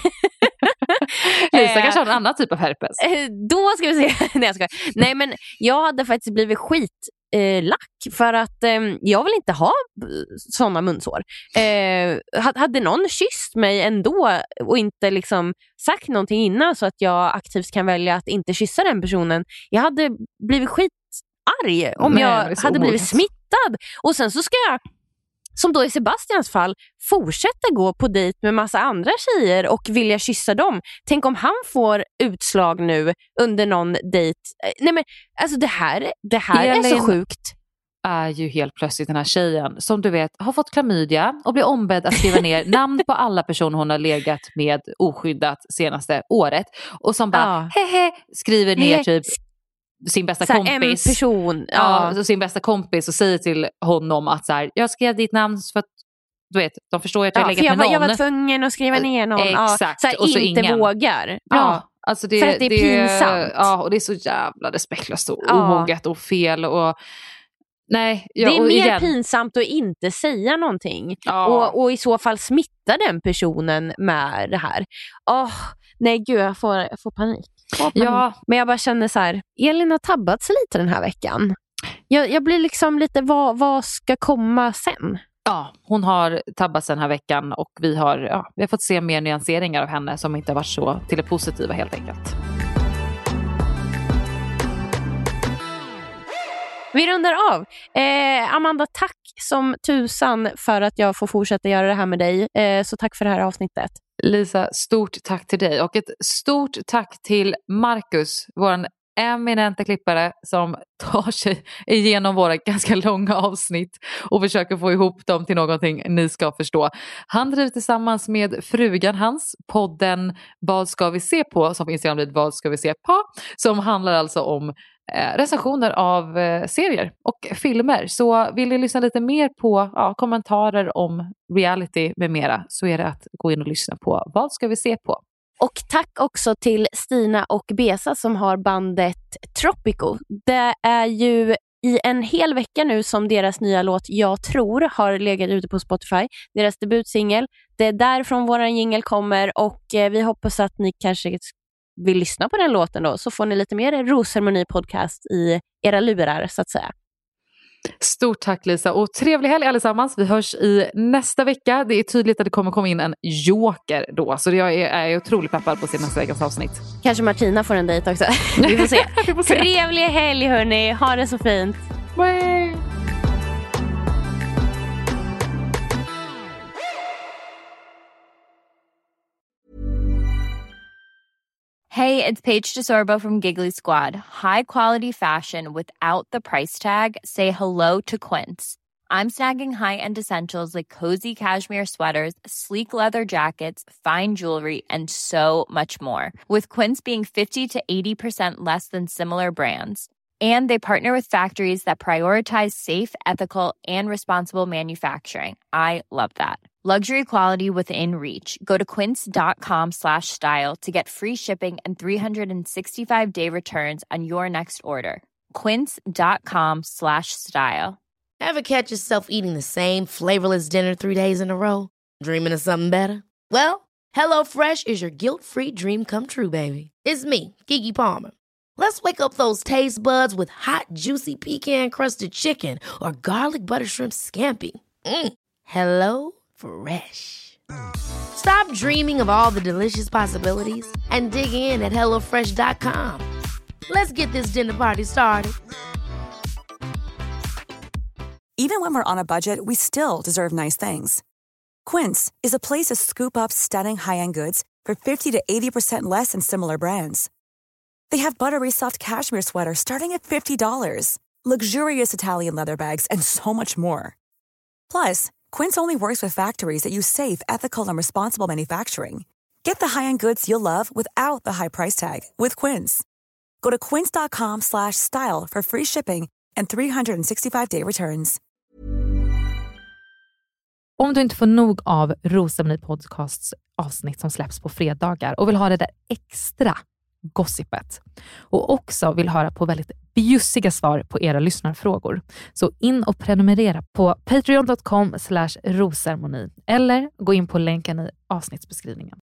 Lisa kanske har en annan typ av herpes. Då ska vi se. Nej, jag ska. Nej, men jag hade faktiskt blivit skit Eh, lack för att eh, jag vill inte ha sådana munsår. Eh, hade någon kysst mig ändå och inte liksom sagt någonting innan så att jag aktivt kan välja att inte kyssa den personen, jag hade blivit skitarg om Nej, jag hade blivit smittad. Och sen så ska jag, som då i Sebastians fall, fortsätta gå på dejt med massa andra tjejer och vilja kyssa dem. Tänk om han får utslag nu under någon dejt. Nej men alltså det här, det här är så sjukt. Är ju helt plötsligt den här tjejen som du vet har fått klamydia och blir ombedd att skriva ner namn på alla personer hon har legat med oskyddat senaste året. Och som bara ja. hehe skriver ner hehe. typ sin bästa så kompis en person ja. Ja, sin bästa kompis och säger till honom att så här, jag skrev ditt namn för att du vet, de förstår att jag ja, legat jag med var, någon. Jag var tvungen att skriva ner någon. Exakt. Ja, så här, och så inte ingen. vågar. Ja, ja alltså det, för att det är det, pinsamt. Ja, och det är så jävla respektlöst och ja. omoget och fel och nej. Ja, det är och mer igen. pinsamt att inte säga någonting. Ja. Och, och i så fall smitta den personen med det här. Åh, oh, nej gud, jag får, jag får panik. Ja. Men jag bara känner så här, Elin har tabbat sig lite den här veckan. Jag, jag blir liksom lite, vad, vad ska komma sen? Ja, hon har tabbat sig den här veckan och vi har, ja, vi har fått se mer nyanseringar av henne som inte har varit så till det positiva helt enkelt. Vi rundar av. Eh, Amanda, tack som tusan för att jag får fortsätta göra det här med dig. Eh, så tack för det här avsnittet. Lisa, stort tack till dig och ett stort tack till Marcus, våran eminenta klippare som tar sig igenom våra ganska långa avsnitt och försöker få ihop dem till någonting ni ska förstå. Han driver tillsammans med frugan hans podden Vad ska vi se på, som på Instagram blir Vad ska vi se på, som handlar alltså om eh, recensioner av eh, serier och filmer. Så vill ni lyssna lite mer på ja, kommentarer om reality med mera, så är det att gå in och lyssna på Vad ska vi se på. Och tack också till Stina och Besa som har bandet Tropico. Det är ju i en hel vecka nu som deras nya låt Jag tror har legat ute på Spotify. Deras debutsingel. Det är därifrån våran jingle kommer och eh, vi hoppas att ni kanske vill lyssna på den låten då. Så får ni lite mer Rosceremoni podcast i era lurar så att säga. Stort tack Lisa och trevlig helg allesammans. Vi hörs i nästa vecka. Det är tydligt att det kommer komma in en joker då. Så jag är, är otroligt peppad på att se nästa veckas avsnitt. Kanske Martina får en dejt också. Vi får se. Vi får se. Trevlig helg hörni. Ha det så fint. Bye. Hey, it's Paige DeSorbo from Giggly Squad. High quality fashion without the price tag. Say hello to Quince. I'm snagging high-end essentials like cozy cashmere sweaters, sleek leather jackets, fine jewelry, and so much more. With Quince being fifty to eighty percent less than similar brands. And they partner with factories that prioritize safe, ethical, and responsible manufacturing. I love that. Luxury quality within reach. Go to quince.com slash style to get free shipping and three sixty-five day returns on your next order. Quince.com slash style. Ever catch yourself eating the same flavorless dinner three days in a row? Dreaming of something better? Well, HelloFresh is your guilt-free dream come true, baby. It's me, Keke Palmer. Let's wake up those taste buds with hot, juicy pecan-crusted chicken or garlic butter shrimp scampi. Mm. Hello Fresh. Stop dreaming of all the delicious possibilities and dig in at hello fresh dot com. Let's get this dinner party started. Even when we're on a budget, we still deserve nice things. Quince is a place to scoop up stunning high-end goods for fifty to eighty percent less than similar brands. They have buttery soft cashmere sweaters starting at fifty dollars, luxurious Italian leather bags, and so much more. Plus, Quince only works with factories that use safe, ethical, and responsible manufacturing. Get the high-end goods you'll love without the high price tag with Quince. Go to quince.com slash style for free shipping and three sixty-five day returns. Om du inte får nog av Rosemary Podcasts avsnitt som släpps på fredagar och vill ha det där extra gossipet och också vill höra på väldigt bjussiga svar på era lyssnarfrågor, så in och prenumerera på patreon dot com slash rosermoni eller gå in på länken i avsnittsbeskrivningen.